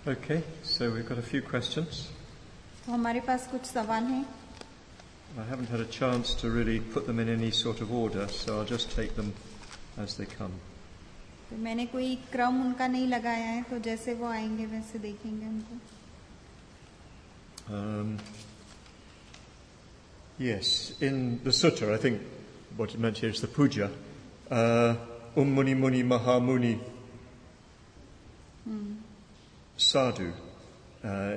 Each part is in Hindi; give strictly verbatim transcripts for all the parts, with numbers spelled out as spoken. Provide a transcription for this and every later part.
Okay, so we've got a few questions. तो हमारे पास कुछ सवाल हैं. I haven't had a chance to really put them in any sort of order, so I'll just take them as they come. तो मैंने कोई क्रम उनका नहीं लगाया है, तो जैसे वो आएंगे वैसे देखेंगे उनको. Um, yes, in the sutta, I think what it meant here is the puja. Uh, Um Muni Muni Mahamuni hmm. Sadhu. Uh,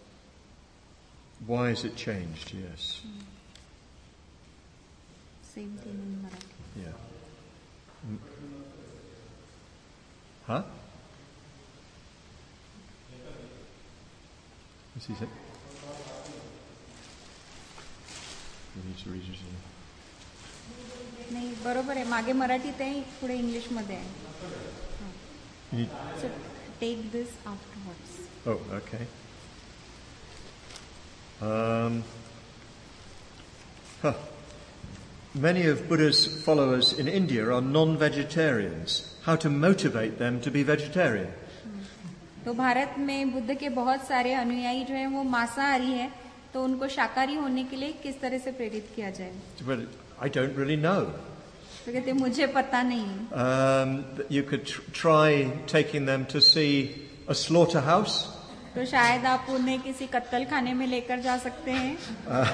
why is it changed? Yes. Hmm. Same thing in Marathi. Yeah. Mm. Huh? What's he say? You need to read it. नाही बरोबर आहे. मागे मराठीत आहे, पुढे इंग्लिश मध्ये आहे. So take this afterwards. Oh, okay. Um, huh. Many of Buddha's followers in India are non-vegetarians. How to motivate them to be vegetarian? तो भारत में बुद्ध के बहुत सारे अनुयायी जो हैं वो मांसाहारी हैं, तो उनको शाकाहारी होने के लिए किस तरह से प्रेरित किया जाए? Well, I don't really know. तो कहते मुझे पता नहीं. Um, you could tr- try taking them to see a slaughterhouse. तो शायद आप उन्हें किसी कत्तल खाने में लेकर जा सकते हैं. Uh,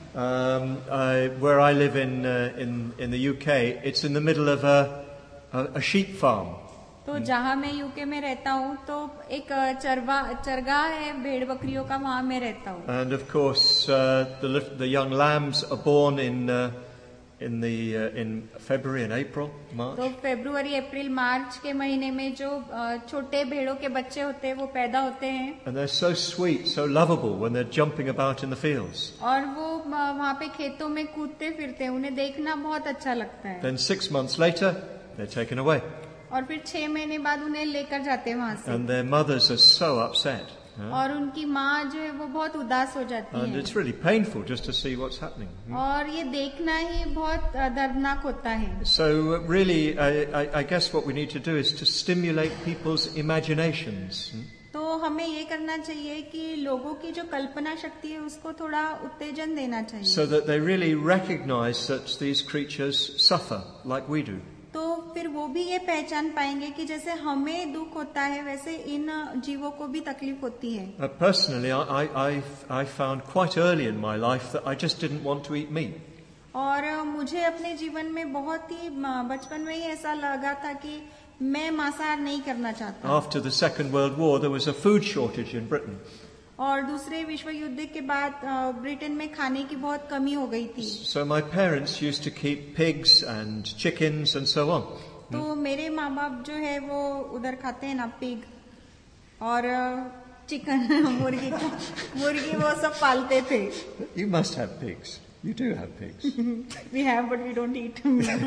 um, I, where I live in uh, in in the U K, it's in the middle of a a, a sheep farm. तो जहाँ मैं यूके में रहता हूँ, तो एक चरवा चरगाह है भेड़ बकरियों का, वहाँ मैं रहता हूँ. And of course, uh, the the young lambs are born in uh, in the uh, in February and April, March. तो फरवरी, अप्रैल, मार्च के महीने में जो छोटे भेड़ों के बच्चे होते हैं वो पैदा होते हैं. And they're so sweet, so lovable when they're jumping about in the fields. और वो वहाँ पे खेतों में कूदते फिरते हैं, उन्हें देखना बहुत अच्छा लगता है. Then six months later, they're taken away. और फिर छह महीने बाद उन्हें लेकर जाते हैं वहाँ से. And their mothers are so upset. Huh? और उनकी माँ जो है वो बहुत उदास हो जाती है. And it's really painful just to see what's happening. Hmm? और ये देखना ही बहुत दर्दनाक होता है. So uh, really, I, I, I guess what we need to do is to stimulate people's imaginations. Hmm? तो हमें ये करना चाहिए कि लोगों की जो कल्पना शक्ति है उसको थोड़ा उत्तेजन देना चाहिए. So that they really recognize that these creatures suffer like we do. तो फिर वो भी ये पहचान पाएंगे कि जैसे हमें दुख होता है वैसे इन जीवों को भी तकलीफ होती है. Uh, personally, I, I, I found quite early in my life that I just didn't want to eat meat. और मुझे अपने जीवन में बहुत ही बचपन में ही ऐसा लगा था कि मैं मांसाहार नहीं करना चाहता. After the Second World War, there was a food shortage in Britain. और दूसरे विश्व युद्ध के बाद ब्रिटेन में खाने की बहुत कमी हो गई थी. So my parents used to keep pigs and chickens and so on. तो मेरे माँ बाप जो है वो उधर खाते हैं ना पिग और चिकन मुर्गी मुर्गी वो सब पालते थे. You must have pigs. You do have pigs. We have, but we don't eat.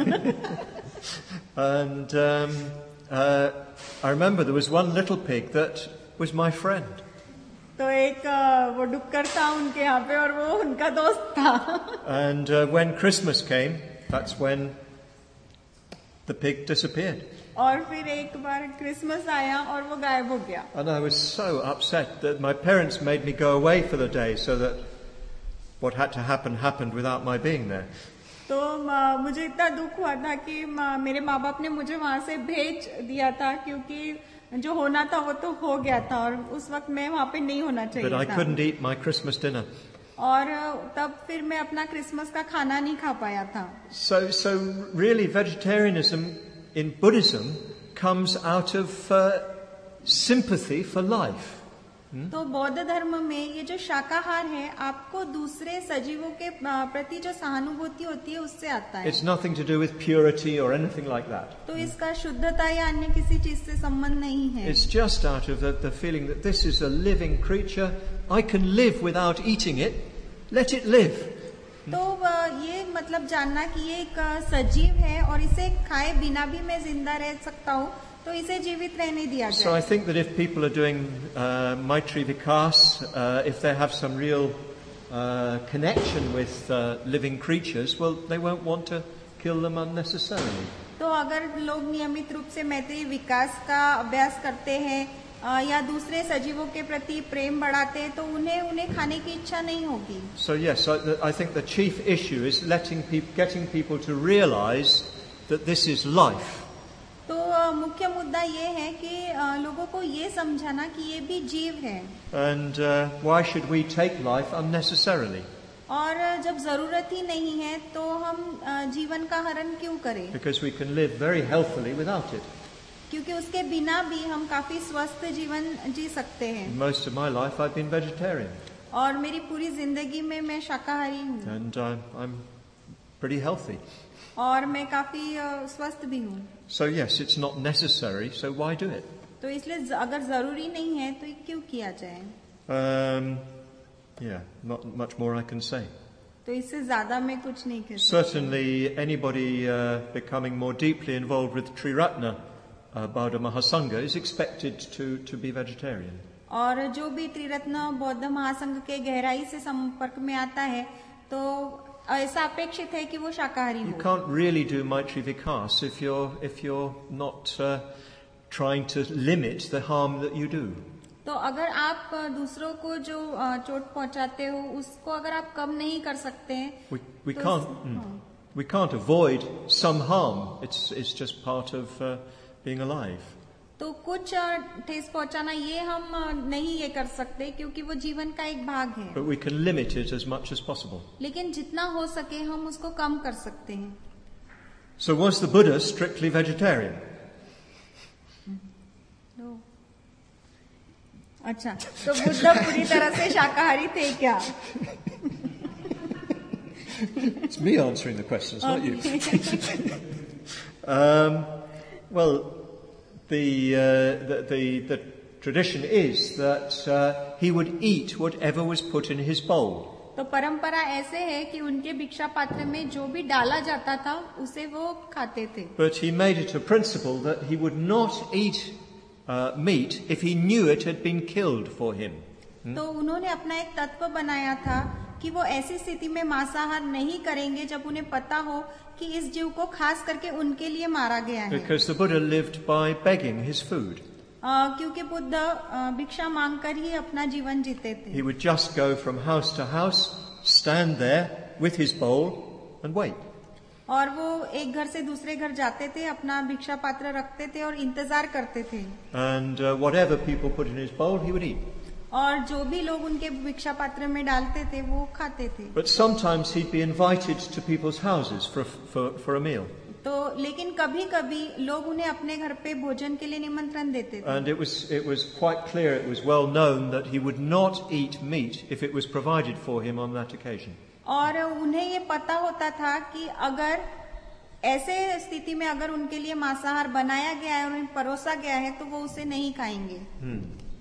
And um, uh, I remember there was one little pig that was my friend. तो एक वो डुक्कर था उनके यहाँ पे और वो उनका दोस्त था. And uh, when Christmas came, that's when the pig disappeared. और फिर एक बार क्रिसमस आया और वो गायब हो गया. And I was so upset that my parents made me go away for the day so that what had to happen happened without my being there. तो मुझे इतना दुख हुआ था कि मेरे माँ बाप ने मुझे वहाँ से भेज दिया था, क्योंकि जो होना था वो तो हो गया था और उस वक्त मैं वहाँ पे नहीं होना चाहिए था. But I था. couldn't eat my Christmas dinner. और तब फिर मैं अपना क्रिसमस का खाना नहीं खा पाया था. So, so really, vegetarianism in Buddhism comes out of uh, sympathy for life. Hmm? तो बौद्ध धर्म में ये जो शाकाहार है, आपको दूसरे सजीवों के प्रति जो सहानुभूति होती है उससे आता है. It's nothing to do with purity or anything like that. तो इसका शुद्धता या अन्य किसी चीज से संबंध नहीं है. It's just out of the, the feeling that this is a living creature. I can live without eating it. Let it live. तो ये मतलब जानना कि ये एक सजीव है और इसे खाए बिना भी मैं जिंदा रह सकता हूँ, तो इसे जीवित रहने दिया जाए. So I think that if people are doing uh, Maitri Vikas, uh, if they have some real uh, connection with uh, living creatures, well, they won't want to kill them unnecessarily. तो अगर लोग नियमित रूप से मैत्री विकास का अभ्यास करते हैं अ, या दूसरे सजीवों के प्रति प्रेम बढ़ाते हैं तो उन्हें उन्हें खाने की इच्छा नहीं होगी. So yes, I, I think the chief issue is letting peop- getting people to realize that this is life. तो अ, मुख्य मुद्दा ये है कि अ, लोगों को ये समझाना कि ये भी जीव है. And uh, why should we take life unnecessarily? और जब जरूरत ही नहीं है तो हम अ, जीवन का हरण क्यों करें? Because we can live very healthily without it. क्योंकि उसके बिना भी हम काफी स्वस्थ जीवन जी सकते हैं. Most of my life I've been vegetarian. और मेरी पूरी जिंदगी में मैं शाकाहारी हूँ. And uh, I'm pretty healthy. और मैं काफी अ, स्वस्थ भी हूँ. So yes, it's not necessary, so why do it? तो इसलिए ज- अगर जरूरी नहीं है तो ये क्यों किया जाए? Um, yeah, not much more I can say. तो इससे ज्यादा मैं कुछ नहीं कह सकती. Certainly anybody uh, becoming more deeply involved with Triratna uh, Bauddha Mahasangha is expected to, to be vegetarian. और जो भी त्रिरत्न बौद्ध महासंघ के गहराई से संपर्क में आता है तो ऐसा अपेक्षित है कि वो शाकाहारी You हो. can't really do Maitri Vikas if you're, if you're not uh, trying to limit the harm that you do. तो अगर आप अ, दूसरों को जो अ, चोट पहुंचाते हो उसको अगर आप कम नहीं कर सकते हैं We, we, तो can't, इस- mm, हाँ. we can't avoid some harm. It's, it's just part of uh, being alive. तो कुछ अ, ठेस पहुंचाना ये हम अ, नहीं ये कर सकते क्योंकि वो जीवन का एक भाग है. But we can limit it as much as possible. लेकिन जितना हो सके हम उसको कम कर सकते हैं. So was the Buddha strictly vegetarian? तो अच्छा, तो बुद्ध पूरी तरह से शाकाहारी थे क्या? It's me answering the questions, not you. um, well, the, uh, the, the, the tradition is that uh, he would eat whatever was put in his bowl. तो परंपरा ऐसे है कि उनके भिक्षा पात्र में जो भी डाला जाता था उसे वो खाते थे. But he made it a principle that he would not eat uh, meat if he knew it had been killed for him. तो उन्होंने अपना एक तत्व बनाया था कि वो ऐसी स्थिति में मांसाहार नहीं करेंगे जब उन्हें पता हो कि इस जीव को खास करके उनके लिए मारा गया है. Because the Buddha lived by begging his food. अ, क्योंकि बुद्ध अ, भिक्षा मांगकर ही अपना जीवन जीते थे. He would just go from house to house, stand there with his bowl and wait. और वो एक घर से दूसरे घर जाते थे, अपना भिक्षा पात्र रखते थे और इंतजार करते थे. And uh, whatever people put in his bowl, he would eat. और जो भी लोग उनके भिक्षा पात्र में डालते थे वो खाते थे. But sometimes he'd be invited to people's houses for, for, for a meal. तो लेकिन कभी कभी लोग उन्हें अपने घर पे भोजन के लिए निमंत्रण देते थे. And it was, it was quite clear, it was well known that he would not eat meat if it was provided for him on that occasion. और उन्हें ये पता होता था कि अगर ऐसे स्थिति में अगर उनके लिए मांसाहार बनाया गया है और उन्हें परोसा गया है तो वो उसे नहीं खाएंगे. Hmm.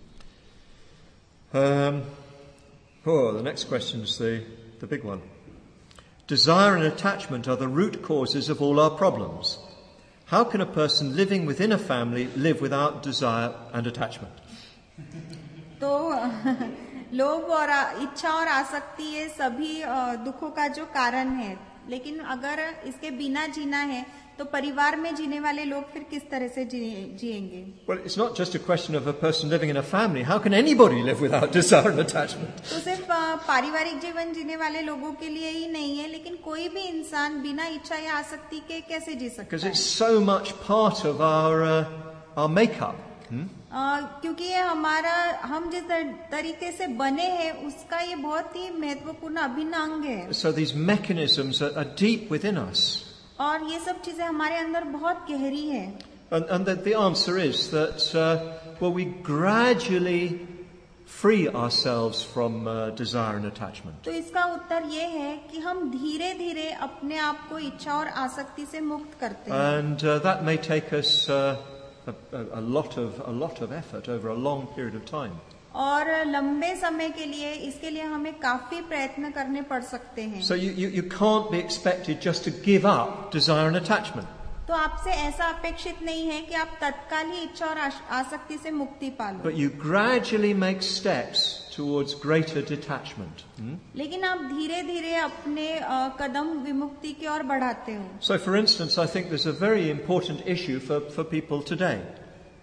Um, oh, the next question is the, the big one. Desire and attachment are the root causes of all our problems. How can a person living within a family live without desire and attachment? तो लोभ और आ- इच्छा और आसक्ति ये सभी अ, दुखों का जो कारण है. लेकिन अगर इसके बिना जीना है तो परिवार में जीने वाले लोग फिर किस तरह से जी- जिएंगे? Well, it's not just a question of a person living in a family. How can anybody live without desire and attachment? तो सिर्फ अ, पारिवारिक जीवन जीने वाले लोगों के लिए ही नहीं है, लेकिन कोई भी इंसान बिना इच्छा या आसक्ति के कैसे जी सकता Because है? it's so much part of our, uh, our makeup. Hmm? अ, क्योंकि ये हमारा हम जिस तर- तरीके से बने हैं उसका ये बहुत ही महत्वपूर्ण अभिन्न अंग है. So these mechanisms are, are deep within us. और ये सब चीजें हमारे अंदर बहुत गहरी है. And, and the, the answer is that, uh, well, we gradually free ourselves from uh, desire and attachment. तो इसका उत्तर ये है कि हम धीरे धीरे अपने आप को इच्छा और आसक्ति से मुक्त करते हैं. And uh, that may take us uh, a, a, a lot of a lot of effort over a long period of time. और लंबे समय के लिए इसके लिए हमें काफी प्रयत्न करने पड़ सकते हैं. So you, you, you can't be expected just to give up desire and attachment. तो आपसे ऐसा अपेक्षित नहीं है कि आप तत्काल ही इच्छा और आश- आसक्ति से मुक्ति पा लो. But you gradually make steps towards greater detachment. Hmm? लेकिन आप धीरे धीरे अपने अ, कदम विमुक्ति की ओर बढ़ाते हो. So for instance, I think there's a very important issue for, for people today. तो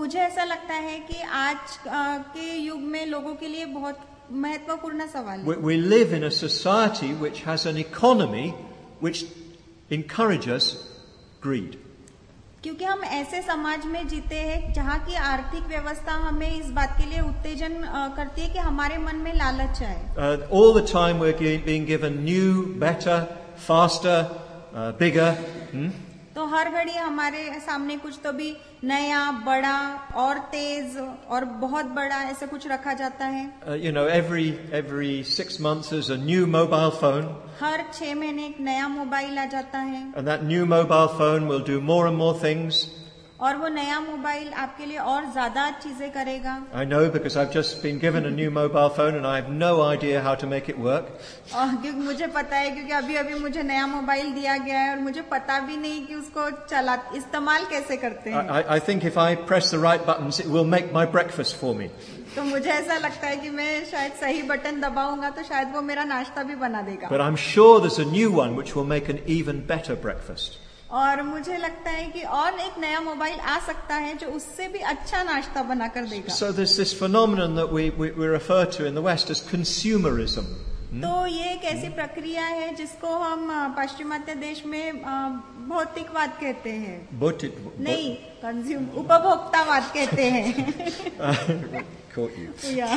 मुझे ऐसा लगता है कि आज अ, के युग में लोगों के लिए बहुत महत्वपूर्ण सवाल है. We, we live in a society which has an economy which encourages greed. क्योंकि हम ऐसे समाज में जीते हैं जहाँ की आर्थिक व्यवस्था हमें इस बात के लिए उत्तेजन अ, करती है कि हमारे मन में लालच आए. Uh, all the time we're gi- being given new, better, faster, uh, bigger. Hmm? तो हर घड़ी हमारे सामने कुछ तो भी नया, बड़ा और तेज और बहुत बड़ा ऐसा कुछ रखा जाता है. Uh, you know, every every six months there's a new mobile phone, हर छह महीने एक नया मोबाइल आ जाता है and that new mobile phone will do more and more things. और वो नया मोबाइल आपके लिए और ज्यादा चीजें करेगा. I know because I've just been given a new mobile phone and I have no idea how to make it work. और क्योंकि मुझे पता है क्योंकि अभी अभी मुझे नया मोबाइल दिया गया है और मुझे पता भी नहीं कि उसको चला इस्तेमाल कैसे करते हैं. I, I think if I press the right buttons, it will make my breakfast for me. तो मुझे ऐसा लगता है कि मैं शायद सही बटन दबाऊंगा तो शायद वो मेरा नाश्ता भी बना देगा. But I'm sure there's a new one which will make an even better breakfast. और मुझे लगता है कि और एक नया मोबाइल आ सकता है जो उससे भी अच्छा नाश्ता बना कर देगा. So there's this phenomenon that we, we, we refer to in the West as consumerism. तो ये एक ऐसी प्रक्रिया है जिसको हम अ, पाश्चिमात्य देश में अ, भौतिकवाद कहते हैं. But it, नहीं, कंज्यूम उपभोक्तावाद कहते हैं. uh, caught you. या,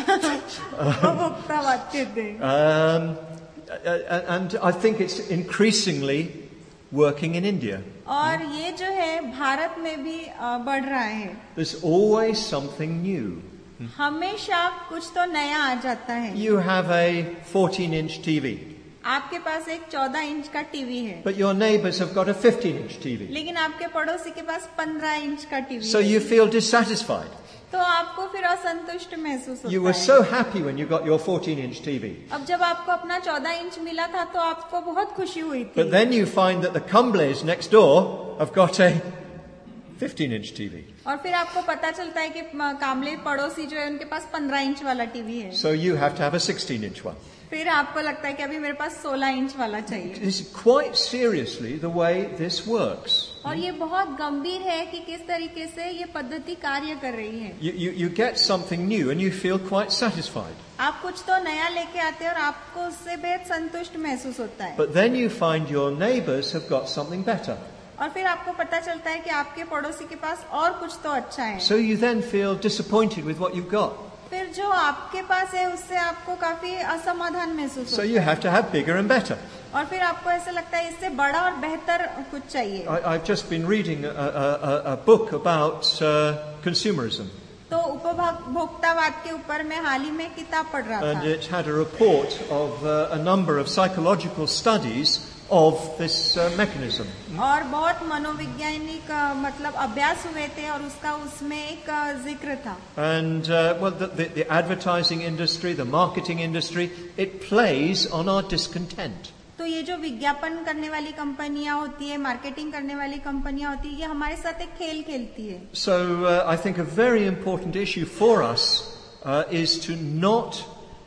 उपभोक्तावाद कहते हैं. Um, uh, and I think it's increasingly working in India. और ये जो है भारत में भी अ, बढ़ रहा है. There's always something new. हमेशा कुछ तो नया आ जाता है. You have a fourteen inch T V, आपके पास एक चौदह इंच का टीवी है but your neighbours have got a fifteen inch T V. लेकिन आपके पड़ोसी के पास पंद्रह इंच का टीवी So है. you feel dissatisfied. तो आपको फिर असंतुष्ट महसूस You होता were है. so happy when you got your fourteen inch T V. अब जब आपको अपना चौदह इंच मिला था तो आपको बहुत खुशी हुई थी. But then you find that the Cumblays next door have got a fifteen inch T V. और फिर आपको पता चलता है कि म, कामले पड़ोसी जो है उनके पास पंद्रह इंच वाला टीवी है. So you have to have a sixteen inch one. फिर आपको लगता है कि अभी मेरे पास सोलह इंच वाला चाहिए. This is quite seriously the way this works. और ये बहुत गंभीर है कि किस तरीके से ये पद्धति कार्य कर रही है. You, you, you get something new and you feel quite satisfied. आप कुछ तो नया लेके आते हैं और आपको उससे बेहद संतुष्ट महसूस होता है. But then you find your neighbours have got something better. और फिर आपको पता चलता है कि आपके पड़ोसी के पास और कुछ तो अच्छा है. So you then feel disappointed with what you've got. फिर जो आपके पास है उससे आपको काफी असमाधान महसूस So होता you है. have to have bigger and better. और फिर आपको ऐसा लगता है इससे बड़ा और बेहतर कुछ चाहिए. I, I've just been reading a, a, a, a book about uh, consumerism. तो उपभोक्तावाद के ऊपर मैं हाल ही में किताब पढ़ रहा And था. it had a report of uh, a number of psychological studies of this uh, mechanism. और बहुत मनोवैज्ञानिक अ, मतलब अभ्यास हुए थे और उसका उसमें एक अ, जिक्र था. And uh, well, the, the, the advertising industry, the marketing industry, it plays on our discontent. तो ये जो विज्ञापन करने वाली कंपनियां होती है, मार्केटिंग करने वाली कंपनियां होती है, ये हमारे साथ एक खेल खेलती है. So uh, I think a very important issue for us uh, is to not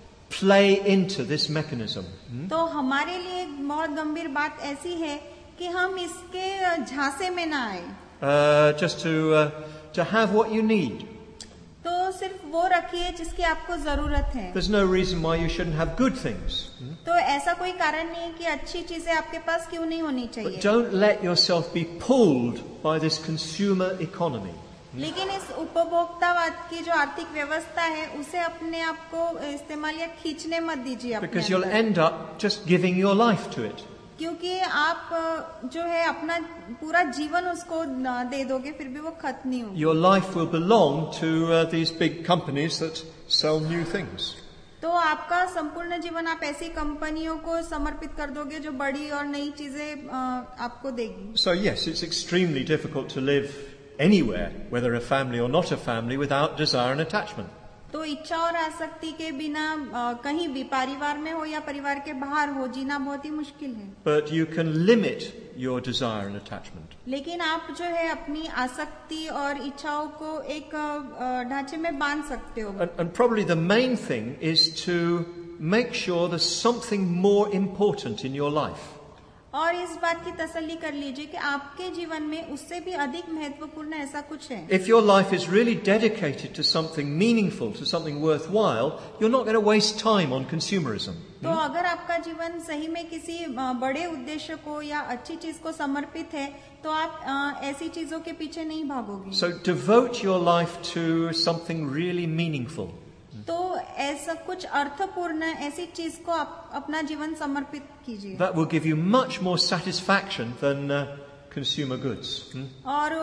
play into this mechanism. Hmm? तो हमारे लिए एक बहुत गंभीर बात ऐसी है कि हम इसके झांसे में ना आए. Uh, just to uh, to have what you need. तो सिर्फ वो रखिए जिसकी आपको जरूरत है. There's no reason why you shouldn't have good things. Hmm? तो ऐसा कोई कारण नहीं है कि अच्छी चीजें आपके पास क्यों नहीं होनी But चाहिए. don't let yourself be pulled by this consumer economy. लेकिन इस उपभोक्तावाद की जो आर्थिक व्यवस्था है उसे अपने आप को इस्तेमाल या खींचने मत दीजिए अपने Because you'll अंदर. end up just giving your life to it. क्योंकि आप अ, जो है अपना पूरा जीवन उसको न दे दोगे फिर भी वो खत्म नहीं होगी. Your life will belong to uh, these big companies that sell new things. तो आपका संपूर्ण जीवन आप ऐसी कंपनियों को समर्पित कर दोगे जो बड़ी और नई चीजें अ, आपको देगी. So yes, it's extremely difficult to live anywhere, whether a family or not a family, without desire and attachment. तो इच्छा और आसक्ति के बिना अ, कहीं भी परिवार में हो या परिवार के बाहर हो जीना बहुत ही मुश्किल है. But you can limit your desire and attachment. लेकिन आप जो है अपनी आसक्ति और इच्छाओं को एक अ, ढांचे में बांध सकते हो. And, and probably the main thing is to make sure there's something more important in your life. और इस बात की तसल्ली कर लीजिए कि आपके जीवन में उससे भी अधिक महत्वपूर्ण ऐसा कुछ है. If your life is really dedicated to something meaningful, to something worthwhile, you're not going to waste time on consumerism. तो अगर आपका जीवन सही में किसी अ, बड़े उद्देश्य को या अच्छी चीज को समर्पित है तो आप अ, ऐसी चीजों के पीछे नहीं भागोगे. So devote your life to something really meaningful. तो ऐसा कुछ अर्थपूर्ण ऐसी चीज को आप अपना जीवन समर्पित कीजिए. That will give you much more satisfaction than uh, consumer goods. Hmm? और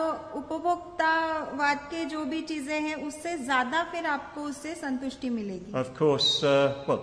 उपभोक्तावाद के जो भी चीजें हैं उससे ज्यादा फिर आपको उससे संतुष्टि मिलेगी. Of course, uh, well,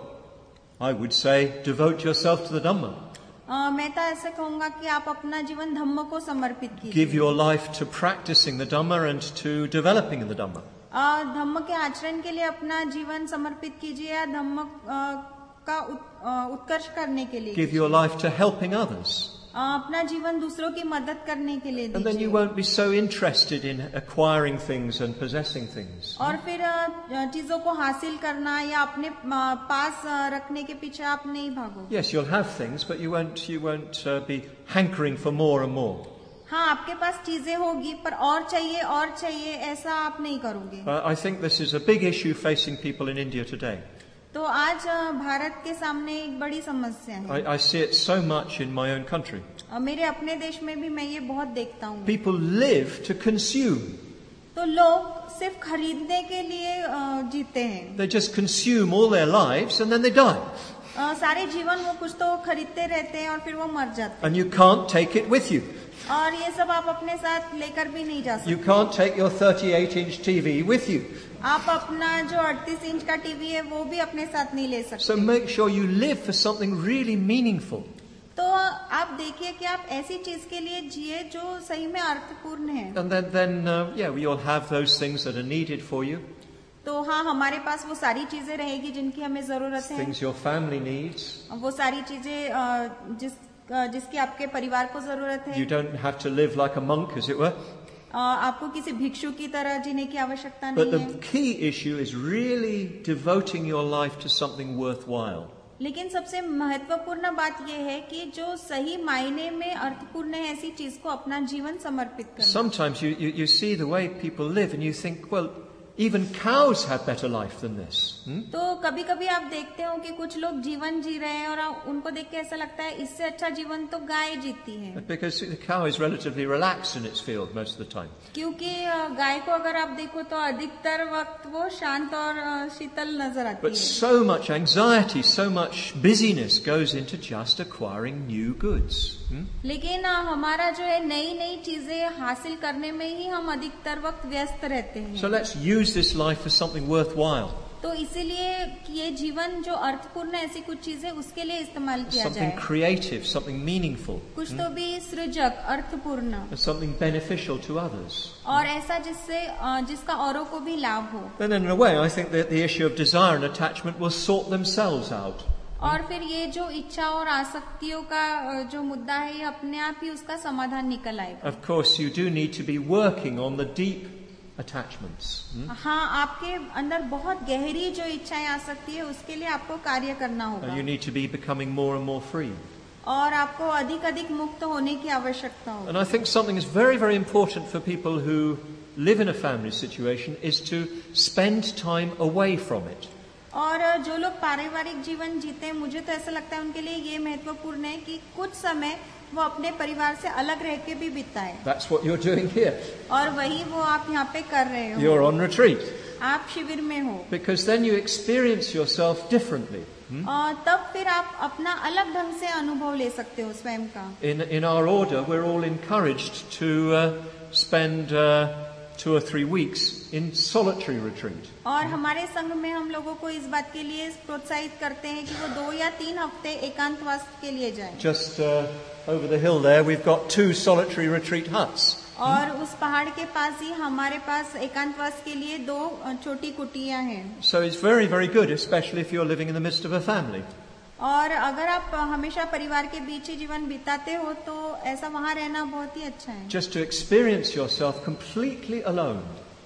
I would say devote yourself to the Dhamma. अ, मैं तो ऐसे कहूंगा कि आप अपना जीवन धम्म को समर्पित Give कीजिए. your life to practicing the Dhamma and to developing in the Dhamma. अ, धम्म के आचरण के लिए अपना जीवन समर्पित कीजिए या धम्म अ, का उत- अ, उत्कर्ष करने के लिए Give your life to helping others. अ, अपना जीवन दूसरों की मदद करने के लिए And then you दीजिए. won't be so interested in acquiring things and possessing things. और फिर अ, चीजों को हासिल करना या अपने अ, पास अ, रखने के पीछे आप नहीं भागोगे. Yes, you'll have things, but you won't, you won't uh, be hankering for more and more. हाँ, आपके पास चीजें होगी पर और चाहिए और चाहिए ऐसा आप नहीं करोगे. Uh, I think this is a big issue facing people in India today. तो आज अ, भारत के सामने एक बड़ी समस्या है. I, I see it so much in my own country. अ, मेरे अपने देश में भी मैं ये बहुत देखता हूँ. People live to consume. तो लोग सिर्फ खरीदने के लिए अ, जीते हैं. They just consume all their lives and then they die. अ, सारे जीवन वो कुछ तो खरीदते रहते हैं और फिर वो मर जाते हैं. And you can't take it with you. और ये सब आप अपने साथ लेकर भी नहीं जा You सकते. can't take your thirty-eight inch T V with you. आप अपना जो अड़तीस इंच का टीवी है वो भी अपने साथ नहीं ले सकते. So make sure you live for something really meaningful. तो आप देखिए कि आप ऐसी चीज के लिए जिए जो सही में अर्थपूर्ण है. And then, then uh, yeah, we all have those things that are needed for you, तो हाँ, हमारे पास वो सारी चीजें रहेगी जिनकी हमें जरूरत है. things your family needs. वो सारी चीजें अ, जिस अ, जिसकी आपके परिवार को जरूरत है. You don't have to live like a monk, as it were. अ, आपको किसी भिक्षु की तरह जीने की आवश्यकता But नहीं the है. key issue is really devoting your life to something worthwhile. लेकिन सबसे महत्वपूर्ण बात यह है कि जो सही मायने में अर्थपूर्ण है ऐसी चीज को अपना जीवन समर्पित करना. Sometimes you, you, you see the way people live and you think, well, even cows have better life than this. Hmm? तो कभी कभी आप देखते हो कि कुछ लोग जीवन जी रहे हैं और आ- उनको देख के ऐसा लगता है इससे अच्छा जीवन तो गाय जीती है. Because the cow is relatively relaxed in its field most of the time. क्योंकि अ, गाय को अगर आप देखो तो अधिकतर वक्त वो शांत और अ, शीतल नजर आती But है. so much anxiety, so much busyness goes into just acquiring new goods. Hmm? लेकिन अ, हमारा जो है नई नई चीजें हासिल करने में ही हम अधिकतर वक्त व्यस्त रहते हैं. So let's use this life for something worthwhile, तो इसीलिए ये जीवन जो अर्थपूर्ण है ऐसी कुछ चीजें उसके लिए इस्तेमाल किया something जाए. creative, something meaningful, कुछ तो भी सृजक अर्थपूर्ण and something beneficial to others. और ऐसा जिससे अ, जिसका औरों को भी लाभ हो. Then in a way, I think that the issue of desire and attachment will sort themselves out. और फिर ये जो इच्छा और आसक्तियों का अ, जो मुद्दा है ये अपने आप ही उसका समाधान निकल आएगा. Of course, you do need to be working on the deep attachments. Hmm? हाँ, आपके अंदर बहुत गहरी जो इच्छाएं आ सकती है उसके लिए आपको कार्य करना Uh, होगा. you need to be becoming more and more free. और आपको अधिक अधिक मुक्त होने की आवश्यकता होगी. And I think something is very, very important for people who live in a family situation is to spend time away from it. और जो लोग पारिवारिक जीवन जीते हैं मुझे तो ऐसा लगता है उनके लिए ये महत्वपूर्ण है कि कुछ समय वो अपने परिवार से अलग रह के भी बिताए. That's what you're doing here. और वही वो आप यहाँ पे कर रहे हो. You're on retreat. आप शिविर में हो. Because then you experience yourself differently. Hmm? और तब फिर आप अपना अलग ढंग से अनुभव ले सकते हो स्वयं का. In, in our order, we're all encouraged to uh, spend uh, two or three weeks in solitary retreat. और हमारे संघ में हम लोगों को इस बात के लिए प्रोत्साहित करते हैं कि वो दो या तीन हफ्ते एकांतवास के लिए जाएं. Just uh, over the hill there, we've got two solitary retreat huts. और उस पहाड़ के पास ही हमारे पास एकांतवास के लिए दो अ, छोटी कुटियां हैं. So it's very, very good, especially if you're living in the midst of a family. और अगर आप हमेशा परिवार के बीच ही जीवन बिताते हो तो ऐसा वहाँ रहना बहुत ही अच्छा है. Just to experience yourself completely alone.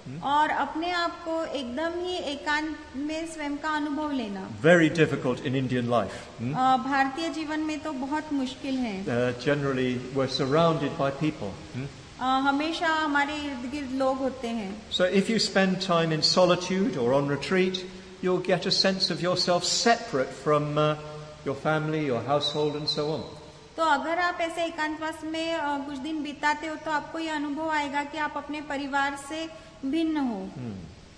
और अपने आप को एकदम ही एकांत में स्वयं का अनुभव लेना Very difficult in Indian life. Hmm? अ, भारतीय जीवन में तो बहुत मुश्किल है. Uh, generally, we're surrounded by people. Hmm? अ, हमेशा हमारे इर्द गिर्द लोग होते हैं. So if you spend time in solitude or on retreat, you'll get a sense of yourself separate from uh, your family, your household, and so on. तो अगर आप ऐसे एकांतवास में अ, कुछ दिन बिताते हो तो आपको ये अनुभव आएगा कि आप अपने परिवार से भिन्न हो. Hmm.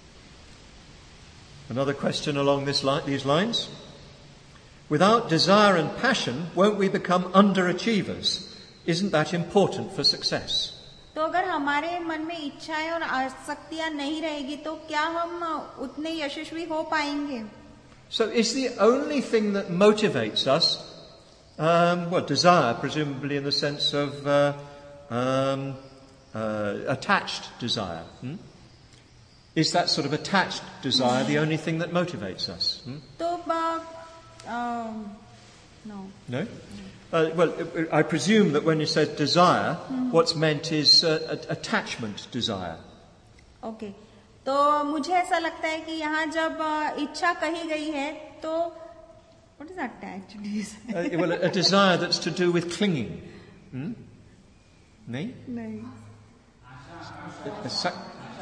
Another question along this li- these lines. Without desire and passion, won't we become underachievers? Isn't that important for success? तो अगर हमारे मन में इच्छाएं और आसक्तियां नहीं रहेगी तो क्या हम उतने यशस्वी हो पाएंगे? So is the only thing that motivates us, um, well, desire, presumably in the sense of uh, um, uh, attached desire. Hmm? Is that sort of attached desire the only thing that motivates us? Hmm? तो um, no. No? Uh, well, I presume that when you said desire, mm-hmm. what's meant is uh, attachment desire. Okay. तो मुझे ऐसा लगता है कि यहाँ जब इच्छा कही गई है तो what is attached desire? uh, well, a, a desire that's to do with clinging. Hmm? नहीं? नहीं. A, a sa-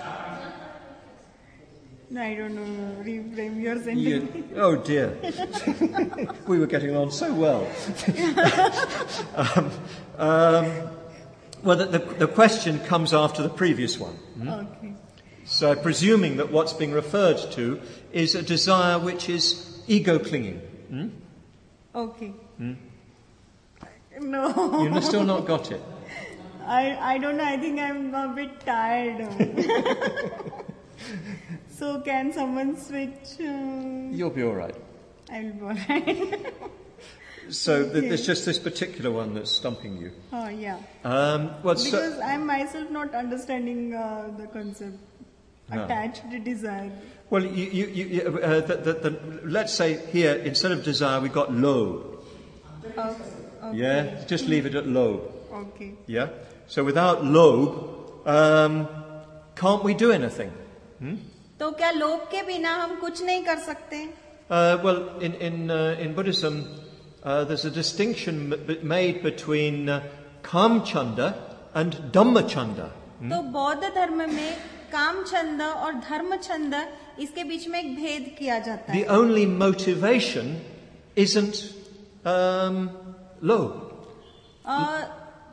No, I don't know. Reframe your sentence. You, oh dear. We were getting on so well. um, um, well, the, the, the question comes after the previous one. Hmm? Okay. So presuming that what's being referred to is a desire which is ego clinging. Hmm? Okay. Hmm? No. You've still not got it? I, I don't know. I think I'm a bit tired. So can someone switch? Uh, You'll be all right. I'll be all right. So th- there's just this particular one that's stumping you. Oh, yeah. Um, well, because so, I'm myself not understanding uh, the concept. No. Attached desire. Well, you, you, you, uh, the, the, the, let's say here, instead of desire, we've got lobe. Oh, okay. Yeah? Just leave it at lobe. Okay. Yeah? So without lobe, um, can't we do anything? Hmm? तो क्या लोभ के बिना हम कुछ नहीं कर सकते? Uh, well, in in uh, in Buddhism, uh, there's a distinction m- made between uh, Kamchanda and Dhammachanda. Hmm? तो बौद्ध धर्म में काम छंद और धर्म छंद इसके बीच में एक भेद किया जाता है. The only motivation isn't um, lobe. uh,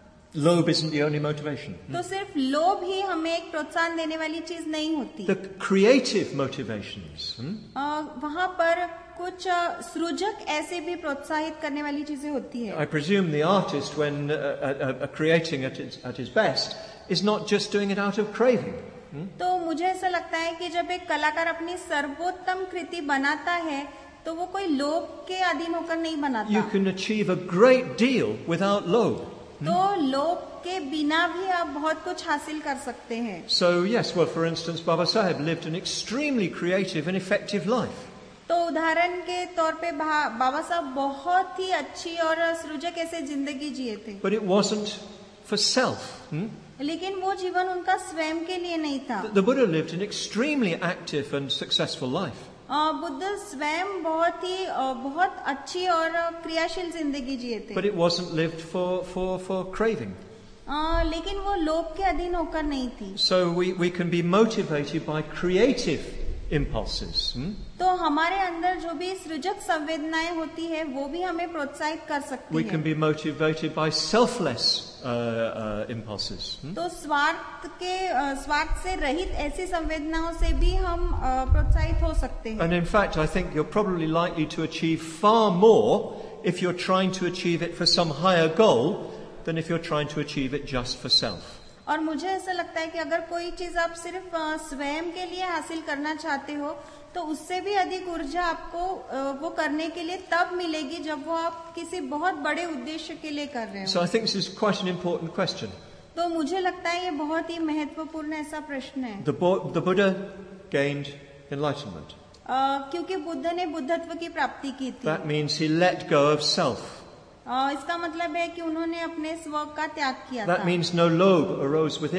Lobe isn't the only motivation. तो सिर्फ लोभ ही हमें एक प्रोत्साहन देने वाली चीज नहीं होती. The creative motivations. Hmm? uh, वहाँ पर कुछ uh, सृजक ऐसे भी प्रोत्साहित करने वाली चीजें होती है. I presume the artist, when uh, uh, uh, creating at his, at his best, is not just doing it out of craving. Hmm? तो मुझे ऐसा लगता है कि जब एक कलाकार अपनी सर्वोत्तम कृति बनाता है तो वो कोई लोभ के अधीन होकर नहीं बनाता. You can achieve a great deal without lobe. तो लोभ के बिना भी आप बहुत कुछ हासिल कर सकते हैं. So yes, well, for instance, Baba Sahib lived an extremely creative and effective life. तो उदाहरण के तौर पे बाबा साहब बहुत ही अच्छी और सृजक ऐसे जिंदगी जिए थे. But it wasn't for self. Hmm? लेकिन वो जीवन उनका स्वयं के लिए नहीं था. The Buddha lived an extremely active and successful life. Buddha स्वयं बहुत ही बहुत अच्छी और क्रियाशील जिंदगी जिए थे. But it wasn't lived for for for craving. आ, लेकिन वो लोभ के अधीन होकर नहीं थी. So we we can be motivated by creative impulses. Hmm? तो हमारे अंदर जो भी सृजक संवेदनाएं होती है वो भी हमें प्रोत्साहित कर सकती We है. can be motivated by selfless uh, uh, impulses. Hmm? तो स्वार्थ के स्वार्थ से रहित ऐसी संवेदनाओं से भी हम प्रोत्साहित हो सकते हैं. And in fact, I think you're probably likely to achieve far more if you're trying to achieve it for some higher goal than if you're trying to achieve it just for self. और मुझे ऐसा लगता है कि अगर कोई चीज आप सिर्फ स्वयं के लिए हासिल करना चाहते हो तो उससे भी अधिक ऊर्जा आपको वो करने के लिए तब मिलेगी जब वो आप किसी बहुत बड़े उद्देश्य के लिए कर रहे हो. So I think this is quite an important question. तो मुझे लगता है ये बहुत ही महत्वपूर्ण ऐसा प्रश्न है. The, Bo- the Buddha gained enlightenment. uh, क्योंकि बुद्ध ने बुद्धत्व की प्राप्ति की थी. That means he let go of self. uh, इसका मतलब है कि उन्होंने अपने स्व का त्याग किया That था. means no lobe arose within him.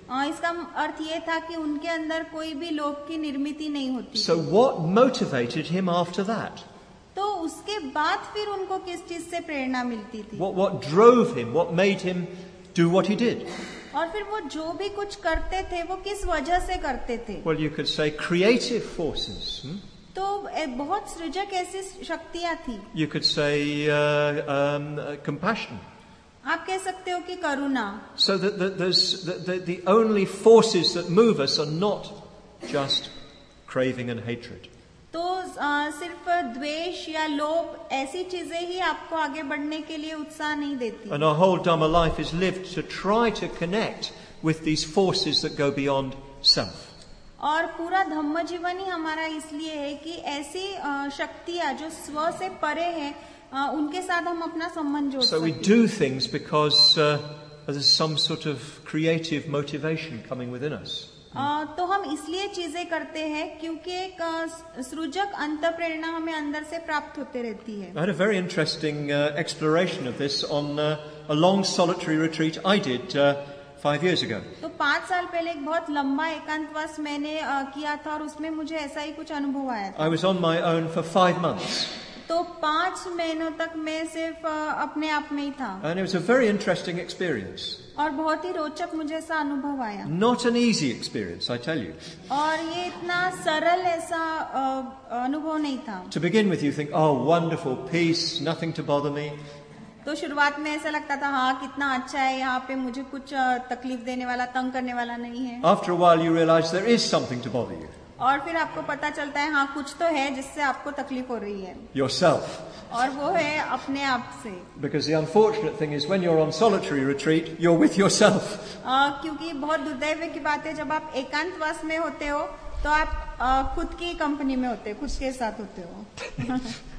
अ, इसका अर्थ ये था कि उनके अंदर कोई भी लोभ की निर्मिति नहीं होती So what motivated him after that? तो उसके बाद फिर उनको किस चीज से प्रेरणा मिलती थी What, what drove him? What made him do what he did? और फिर वो जो भी कुछ करते थे वो किस वजह से करते थे Well, you could say creative forces. Hmm? तो ए, बहुत सृजक ऐसी शक्तियां थी You could say uh, um, uh, compassion. आप कह सकते हो कि करुणा So that, that there's the, the, the only forces that move us are not just craving and hatred. तो आ, सिर्फ द्वेष या लोभ ऐसी चीजें ही आपको आगे बढ़ने के लिए उत्साह नहीं देती And our whole Dhamma life is lived to try to connect with these forces that go beyond self. और पूरा धम्म जीवन ही हमारा इसलिए है कि ऐसी आ, शक्तियां जो स्व से परे हैं आ, उनके साथ हम अपना संबंध जोड़ So we सकें do things because uh, there's some sort of creative motivation coming within us. आ, तो हम इसलिए चीजें करते हैं क्योंकि एक आ, सृजक अंत प्रेरणा हमें अंदर से प्राप्त होते रहती है I had a very interesting uh, exploration of this on uh, a long solitary retreat I did uh, five years ago. तो पांच साल पहले एक बहुत लंबा एकांतवास मैंने आ, किया था और उसमें मुझे ऐसा ही कुछ अनुभव आया था I was on my own for five months. तो पांच महीनों तक मैं सिर्फ आ, अपने आप में ही था And it was a very interesting experience. और बहुत ही रोचक मुझे ऐसा अनुभव आया Not an easy experience, I tell you. और ये इतना सरल ऐसा आ, अनुभव नहीं था To begin with, you think, oh, wonderful, peace, nothing to bother me. तो शुरुआत में ऐसा लगता था हाँ कितना अच्छा है यहाँ पे मुझे कुछ आ, तकलीफ देने वाला तंग करने वाला नहीं है After a while, you realize there is something to bother you. और फिर आपको पता चलता है हाँ कुछ तो है जिससे आपको तकलीफ हो रही है Yourself. और वो है अपने आप से Because the unfortunate thing is when you're on solitary retreat, you're with yourself. आ, क्योंकि बहुत दुर्दैव की बात है जब आप एकांतवास में होते हो तो आप आ, खुद की कंपनी में होते हो खुद के साथ होते हो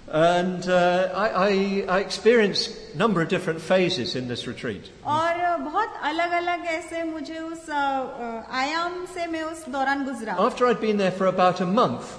And uh, I, I, I experienced a number of different phases in this retreat. और बहुत अलग अलग ऐसे मुझे उस आ, आ, आयाम से मैं उस दौरान गुजरा After I'd been there for about a month,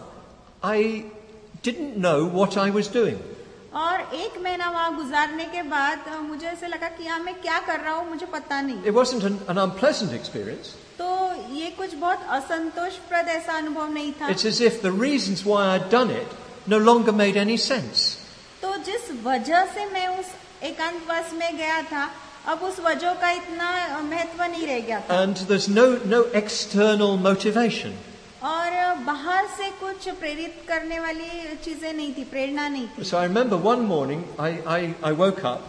I didn't know what I was doing. और एक महीना वहाँ गुजारने के बाद आ, मुझे ऐसे लगा कि हाँ मैं क्या कर रहा हूँ मुझे पता नहीं It wasn't an, an unpleasant experience. तो ये कुछ बहुत असंतोषप्रद ऐसा अनुभव नहीं था It's as if the reasons why I'd done it no longer made any sense. तो जिस वजह से मैं उस एकांतवास में गया था अब उस वजह का इतना महत्व नहीं रह गया था And there's no, no external motivation. और बाहर से कुछ प्रेरित करने वाली चीजें नहीं थी प्रेरणा नहीं थी So I remember one morning I, I, I woke up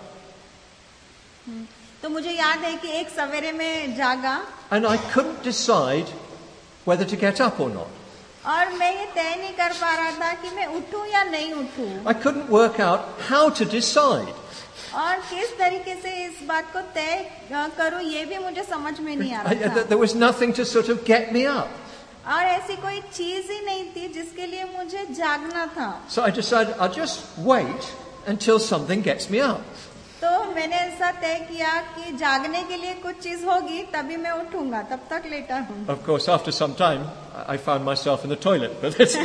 तो मुझे याद है कि एक सवेरे में जागा and I couldn't decide whether to get up or not. और मैं ये तय नहीं कर पा रहा था कि मैं उठूं या नहीं उठूं I couldn't work out how to decide. और किस तरीके से इस बात को तय करूं ये भी मुझे समझ में नहीं आ I, रहा था there was nothing to sort of get me up. और ऐसी कोई चीज ही नहीं थी जिसके लिए मुझे जागना था So I decided I'll just wait until something gets me up. तो मैंने ऐसा तय किया कि जागने के लिए कुछ चीज होगी तभी मैं उठूंगा तब तक लेटा हूँ Of course, after some time, I found myself in the toilet. But it's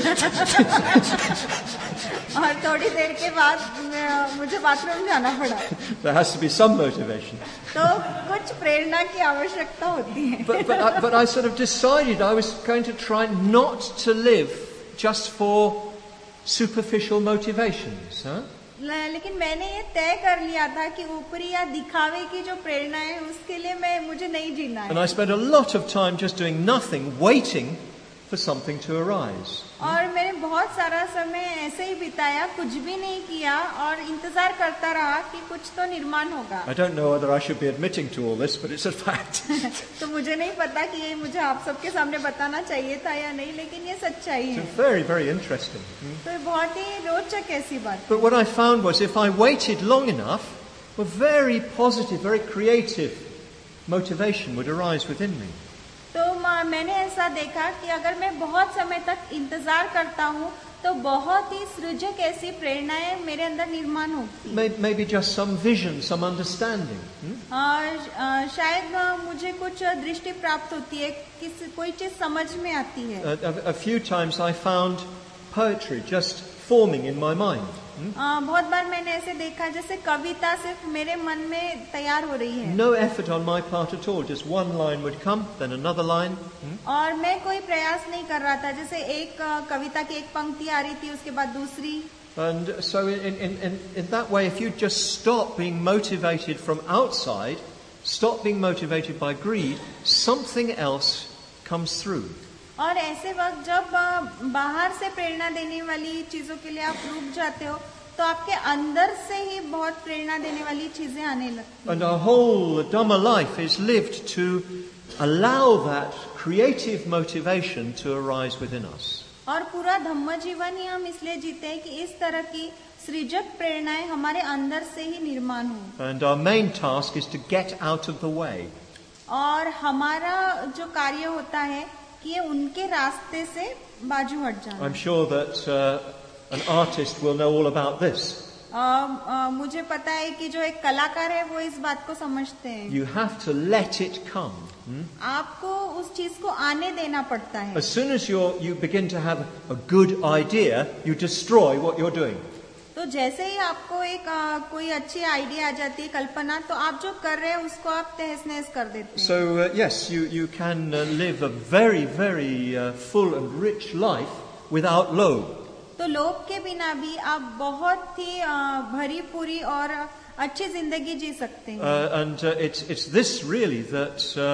और थोड़ी देर के बाद मैं- मुझे बाथरूम जाना पड़ा there has to be some motivation. तो कुछ प्रेरणा की आवश्यकता होती है But, but, I, but I sort of decided I was going to try not to live just for superficial motivations. Huh? ल- लेकिन मैंने ये तय कर लिया था कि ऊपरी या दिखावे की जो प्रेरणा है उसके लिए मैं मुझे नहीं जीना And है I spent a lot of time just doing nothing, waiting for something to arise. और मैंने बहुत सारा समय ऐसे ही बिताया कुछ भी नहीं किया और इंतजार करता रहा कि कुछ तो निर्माण होगा I don't know whether I should be admitting to all this, but it's a fact. तो मुझे नहीं पता कि ये मुझे आप सबके सामने बताना चाहिए था या नहीं लेकिन ये सच्चाई है It's very, very interesting. तो ये बहुत ही रोचक ऐसी बात But what I found was if I waited long enough, a very positive, very creative motivation would arise within me. तो म- मैंने ऐसा देखा कि अगर मैं बहुत समय तक इंतजार करता हूँ तो बहुत ही सृजक ऐसी प्रेरणाएं मेरे अंदर निर्माण होती May- Maybe just some vision, some understanding. hmm? और अ, शायद अ, मुझे कुछ दृष्टि प्राप्त होती है किस कोई चीज समझ में आती है A, a, a few times I found poetry just forming in my mind. Hmm? आ, बहुत बार मैंने ऐसे देखा जैसे कविता सिर्फ मेरे मन में तैयार हो रही है. No effort on my part at all. Just one line would come, then another line. Hmm? और मैं कोई प्रयास नहीं कर रहा था. जैसे एक आ, कविता की एक पंक्ति आ रही थी, उसके बाद दूसरी. And so in, in, in, in that way, if you just stop being motivated from outside, stop being motivated by greed, something else comes through. और ऐसे वक्त जब बाहर से प्रेरणा देने वाली चीजों के लिए आप रुक जाते हो, तो आपके अंदर से ही बहुत प्रेरणा देने वाली चीजें आने लगती हैं. And our whole Dhamma life is lived to allow that creative motivation to arise within us. और पूरा धम्म जीवन ही हम इसलिए जीते हैं कि इस तरह की सृजक प्रेरणाएं हमारे अंदर से ही निर्माण हो. And our main task is to get out of the way. और हमारा जो कार्य होता है कि ये उनके रास्ते से बाजू हट जाना. I'm sure that uh, an artist will know all about this. uh, uh, मुझे पता है कि जो एक कलाकार है वो इस बात को समझते हैं. You have to let it come. Hmm? आपको उस चीज को आने देना पड़ता है. As soon as you you begin to have a good idea, you destroy what you're doing. तो जैसे ही आपको एक आ, कोई अच्छी आइडिया आ जाती है, कल्पना, तो आप जो कर रहे हैं उसको आप तहस नहस कर देते हैं. So uh, yes, you you can uh, live a very very uh, full and rich life without lobe. तो लोभ के बिना भी आप बहुत ही आ, भरी पूरी और अच्छी जिंदगी जी सकते हैं. Uh, and uh, it's it's this really that uh,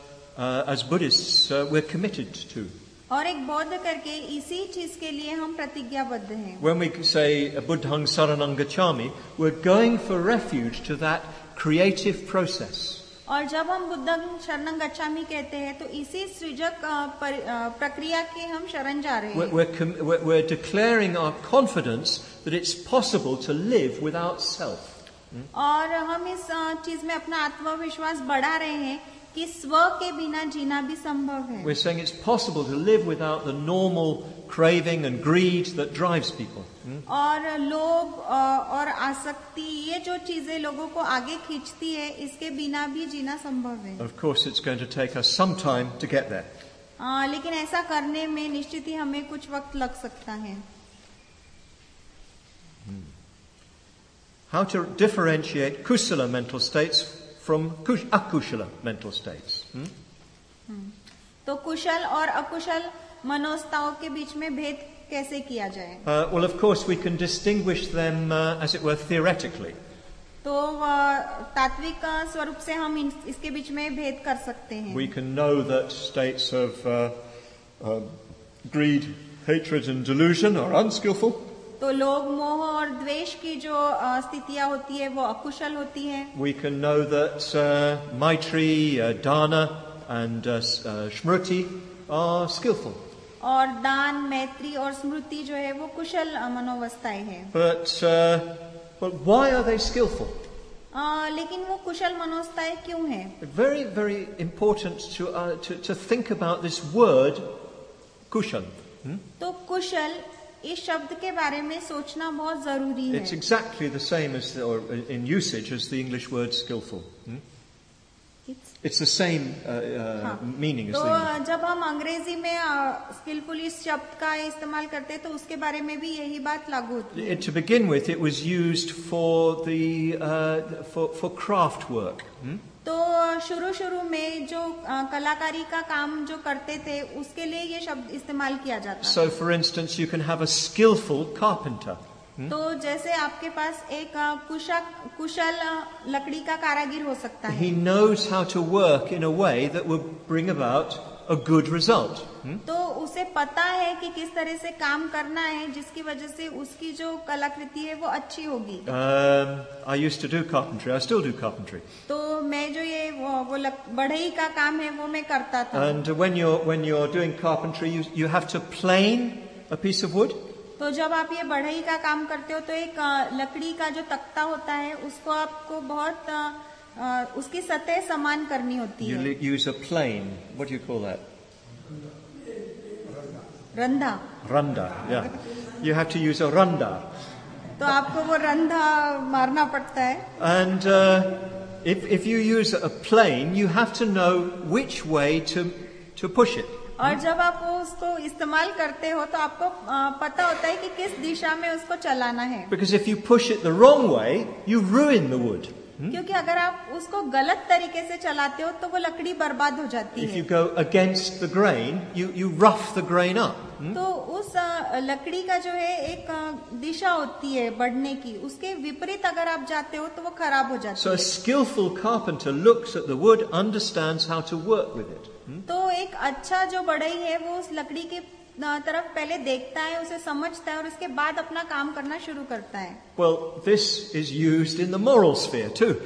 uh, as Buddhists uh, we're committed to. और एक बौद्ध करके इसी चीज के लिए हम प्रतिज्ञाबद्ध हैं. When we say Buddhang Saranang Gacchami, we're going for refuge to that creative process. और जब हम बुद्धं शरणं गच्छामि कहते हैं तो इसी सृजक आ, पर, आ, प्रक्रिया के हम शरण जा रहे हैं. We're, we're, com- we're, we're declaring our confidence that it's possible to live without self. और हम इस आ, चीज में अपना आत्मविश्वास बढ़ा रहे हैं कि स्व के बिना जीना भी संभव है. We're saying it's possible to live without the normal craving and greed that drives people. Hmm? और लोभ और आसक्ति, ये जो चीजें लोगों को आगे खींचती है, इसके बिना भी जीना संभव है. Of course, it's going to take us some time to get there. आ, लेकिन ऐसा करने में निश्चित ही हमें कुछ वक्त लग सकता है. Hmm. How to differentiate kusala mental states from kush- akushala mental states. Hmm? Hmm. तो कुशल और अकुशल मनोस्ताओं के बीच में भेद कैसे किया जाए? Uh, well, of course, we can distinguish them, uh, as it were, theoretically. तो तात्विक स्वरूप से हम इन, इसके बीच में भेद कर सकते हैं. We can know that states of uh, uh, greed, hatred, and delusion are unskillful. तो लोभ, मोह और द्वेष की जो स्थितियां होती है वो अकुशल होती है. We can know that uh, Maitri, uh, Dana, and uh, uh, Smriti are skillful. और दान, मैत्री और स्मृति जो है वो कुशल मनोवस्थाएं हैं. But uh, but why are they skillful? आ, लेकिन वो कुशल मनोवस्थाएं क्यों हैं? Very very important to uh, to to think about this word kushal. Hmm? तो कुशल इस शब्द के बारे में सोचना बहुत जरूरी है. It's exactly the same as the, or in usage as the English word skillful. Hmm? It's, it's the same uh, uh, हाँ. meaning as तो the English. जब हम अंग्रेजी में स्किलफुल इस शब्द का इस्तेमाल करते हैं तो उसके बारे में भी यही बात लागू होती है. To begin with, it was used for the uh, for for craft work. Hmm? तो शुरू शुरू में जो कलाकारी का काम जो करते थे उसके लिए ये शब्द इस्तेमाल किया जाता है. So, for instance, you can have a skillful carpenter. Hmm? तो जैसे आपके पास एक कुशल कुशल लकड़ी का कारागिर हो सकता है. He knows how to work in a way that will bring about a good result. Hmm? तो उसे पता है कि किस तरह से काम करना है जिसकी वजह से उसकी जो कलाकृति है वो अच्छी होगी. Um, I used to do carpentry. I still do carpentry. तो मैं जो ये वो, वो बढ़ई का काम है वो मैं करता था. And when you're when you're doing carpentry, you you have to plane a piece of wood. तो जब आप ये बढ़ई का काम करते हो तो एक लकड़ी का जो तख्ता होता है उसको आपको बहुत आ, उसकी सतह समान करनी होती You है. li- use a plane. What do you call that? Randha. Randa. Yeah. You have to use a randa. तो आपको वो रंधा मारना पड़ता है. And uh, if if you use a plane, you have to know which way to to push it. और जब आप वो उसको इस्तेमाल करते हो तो आपको आ, पता होता है कि किस दिशा में उसको चलाना है. Because if you push it the wrong way, you ruin the wood. क्योंकि अगर आप उसको गलत तरीके से चलाते हो तो वो लकड़ी बर्बाद हो जाती If है. you go against the grain, you, you rough the grain up. तो उस आ, लकड़ी का जो है एक आ, दिशा होती है बढ़ने की, उसके विपरीत अगर आप जाते हो तो वो खराब हो जाती So a है. skillful carpenter looks at the wood, understands how to work with it. तो एक अच्छा जो बढ़ई है वो उस लकड़ी की तरफ पहले देखता है, उसे समझता है और उसके बाद अपना काम करना शुरू करता है. Well, this is used in the moral sphere too.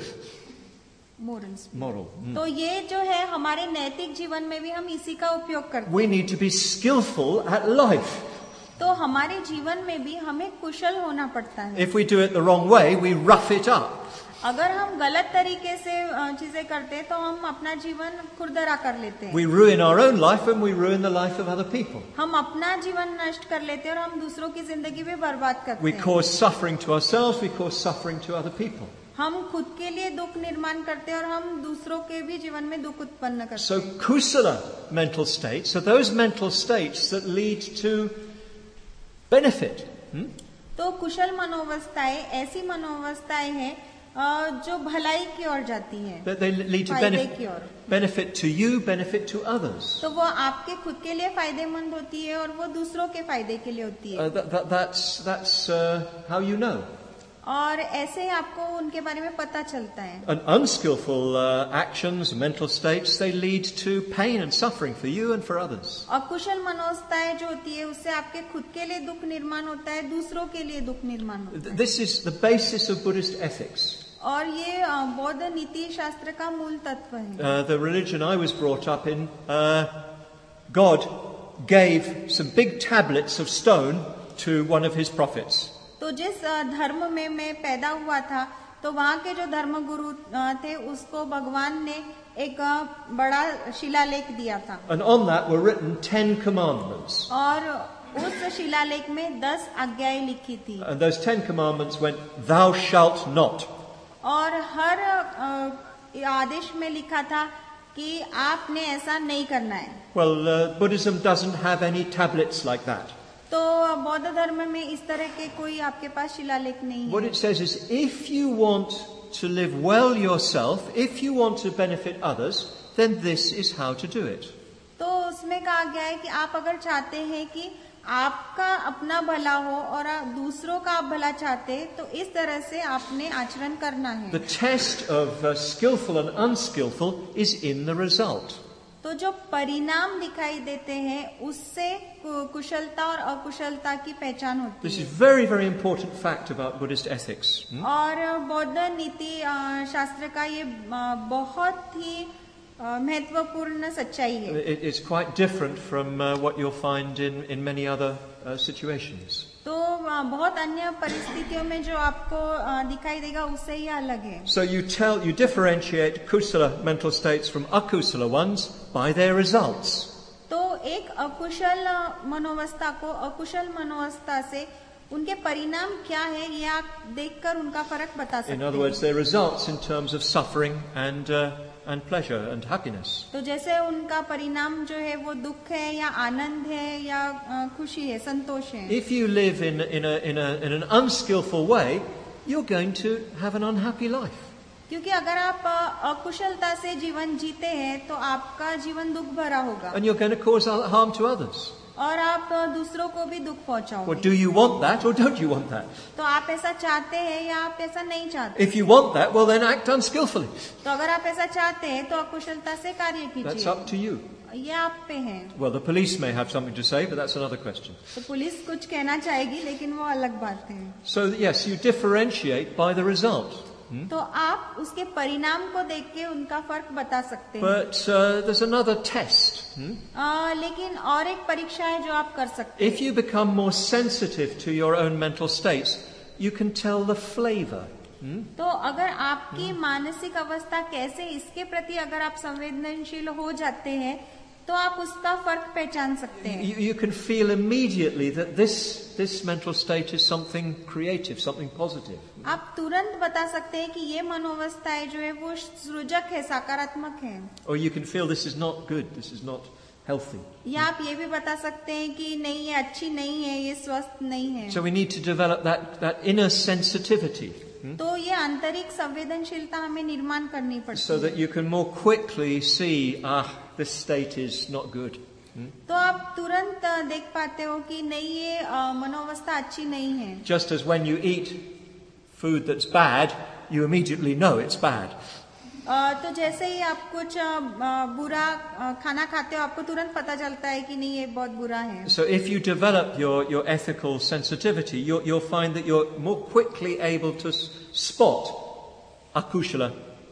Morals. Moral. Mm. तो ये जो है हमारे नैतिक जीवन में भी हम इसी का उपयोग करते हैं. We need to be skillful at life. तो हमारे जीवन में भी हमें कुशल होना पड़ता है. If we do it the wrong way, we rough it up. अगर हम गलत तरीके से चीजें करते हैं तो हम अपना जीवन खुरदरा कर लेते हैं. We ruin our own life and we ruin the life of other people. हम अपना जीवन नष्ट कर लेते हैं और हम दूसरों की जिंदगी भी बर्बाद करते We हैं. cause suffering to ourselves, we cause suffering to other people. हम खुद के लिए दुख निर्माण करते हैं और हम दूसरों के भी जीवन में दुख उत्पन्न करते So हैं. kusala mental states are those mental states that lead to benefit. Hmm? तो कुशल मनोवस्थाएं ऐसी मनोवस्थाएं हैं जो भलाई की ओर जाती हैं. That they lead to फायदे benefit, की ओर. benefit to you, benefit to others. तो वो आपके खुद के लिए फायदेमंद होती है और वो दूसरों के फायदे के लिए होती है. Uh, that, that, that's that's uh, how you know. और ऐसे ही आपको उनके बारे में पता चलता है. And unskillful uh, actions, mental states, they lead to pain and suffering for you and for others. अकुशल मनोवस्थाएं जो होती है उससे आपके खुद के लिए दुख निर्माण होता है, दूसरों के लिए दुख निर्माण होता है. This is the basis of Buddhist ethics. और ये बौद्ध नीति शास्त्र का मूल तत्व है. Uh, the religion I was brought up in, uh, God gave some big tablets of stone to one of his prophets. तो जिस धर्म में मैं पैदा हुआ था तो वहाँ के जो धर्म गुरु थे उसको भगवान ने एक बड़ा शिलालेख दिया था. And on that were written ten commandments. और उस शिलालेख में दस आज्ञाएं लिखी थी. And those ten commandments went, "Thou shalt not." और हर आदेश में लिखा था कि आपने ऐसा नहीं करना है. Well, uh, Buddhism doesn't have any tablets like that. तो बौद्ध धर्म में इस तरह के कोई आपके पास शिलालेख नहीं है. What it says is, if you want to live well yourself, if you want to benefit others, then this is how to do it. तो उसमें कहा गया है कि आप अगर चाहते हैं कि आपका अपना भला हो और दूसरों का आप भला चाहते हैं तो इस तरह से आपने आचरण करना है. The test of uh, skillful and unskillful is in the result. तो जो परिणाम दिखाई देते हैं उससे कुशलता और अकुशलता की पहचान होती This है. is very, very important fact about Buddhist ethics. Hmm? और बौद्ध नीति शास्त्र का ये बहुत ही महत्वपूर्ण सच्चाई है. It, it's quite different from uh, what you'll find in, in many other uh, situations. तो बहुत अन्य परिस्थितियों में जो आपको दिखाई देगा उससे ही अलग है. So you tell, you differentiate kusala mental states from akusala ones by their results. तो एक अकुशल मनोवस्था को अकुशल मनोवस्था से उनके परिणाम क्या है ये आप देखकर उनका फर्क बता सकते हैं. In other words, their results in terms of suffering and uh, and pleasure and happiness. तो जैसे उनका परिणाम जो है वो दुख है या आनंद है या खुशी है, संतोष है. If you live in in a in a in an unskillful way, you're going to have an unhappy life. क्योंकि अगर आप अकुशलता से जीवन जीते हैं तो आपका जीवन दुख भरा होगा. And you're going to cause harm to others. और आप दूसरों को भी दुख पहुंचाओगे. Well, do you want that or don't you want that? तो आप ऐसा चाहते हैं या आप ऐसा नहीं चाहते? If you want that, well then act unskillfully. तो अगर आप ऐसा चाहते हैं तो अकुशलता से कार्य कीजिए. That's up to you. ये आप पे है. Well, the police may have something to say, but that's another question. तो पुलिस कुछ कहना चाहेगी लेकिन वो अलग बात है. So yes, you differentiate by the result. Hmm? तो आप उसके परिणाम को देख के उनका फर्क बता सकते हैं. But uh, there's another test. Hmm? आ, लेकिन और एक परीक्षा है जो आप कर सकते हैं. If you become more sensitive to your own mental states, you can tell the flavor. Hmm? तो अगर आपकी मानसिक अवस्था कैसे इसके प्रति अगर आप संवेदनशील हो जाते हैं तो आप उसका फर्क पहचान सकते हैं. You, you can feel immediately that this this mental state is something creative, something positive. आप तुरंत बता सकते हैं कि ये मनोवस्थाएं जो है वो सृजक है, सकारात्मक है. Or you can feel this is not good, this is not healthy. या आप ये भी बता सकते हैं कि नहीं ये अच्छी नहीं है, ये स्वस्थ नहीं है. So we need to develop that, that inner sensitivity. तो ये आंतरिक संवेदनशीलता हमें निर्माण करनी पड़ती है. So that you can more quickly see, ah, this state is not good. तो आप तुरंत देख पाते हो कि नहीं ये मनोवस्था अच्छी नहीं है. Just as when you eat food that's bad, you immediately know it's bad. तो जैसे ही आप कुछ बुरा खाना खाते हो, आपको तुरंत पता चलता है कि नहीं ये बहुत बुरा है. So if you develop your, your ethical sensitivity, you'll, you'll find that you're more quickly able to spot akushala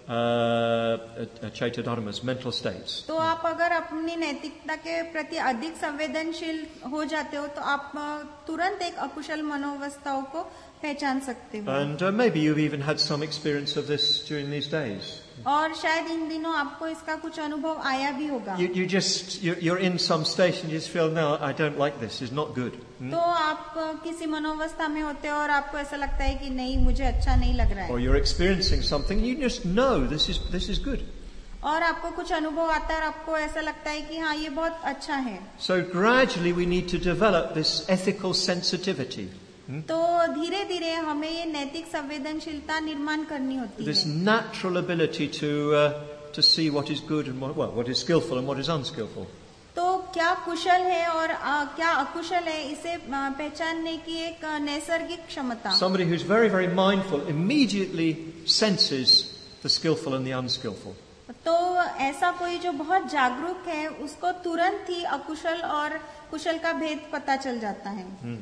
chaitadharmas, mental states. तो आप अगर अपनी नैतिकता के प्रति अधिक संवेदनशील हो जाते हो, तो आप तुरंत एक अकुशल मनोवस्थाओं को पहचान सकते हो. And uh, maybe you've even had some experience of this during these days. और शायद इन दिनों आपको इसका कुछ अनुभव आया भी होगा. You, you just you're, you're in some station, you just feel no, I don't like this. It's not good. Hmm? तो आप किसी मनोवस्था में होते हो और आपको ऐसा लगता है कि नहीं मुझे अच्छा नहीं लग रहा है. Or you're experiencing something, you just know this is this is good. और आपको कुछ अनुभव आता है और आपको ऐसा लगता है कि हाँ ये बहुत अच्छा है. So gradually we need to develop this ethical sensitivity. तो धीरे धीरे हमें ये नैतिक संवेदनशीलता निर्माण करनी होती है. This natural ability to uh, to see what is good and what, well, what is skillful and what is unskillful. तो क्या कुशल है और आ, क्या अकुशल है, इसे पहचानने की एक नैसर्गिक क्षमता. Somebody who's very very mindful immediately senses the skillful and the unskillful. तो ऐसा कोई जो बहुत जागरूक है, उसको तुरंत ही अकुशल और कुशल का भेद पता चल जाता है. Hmm.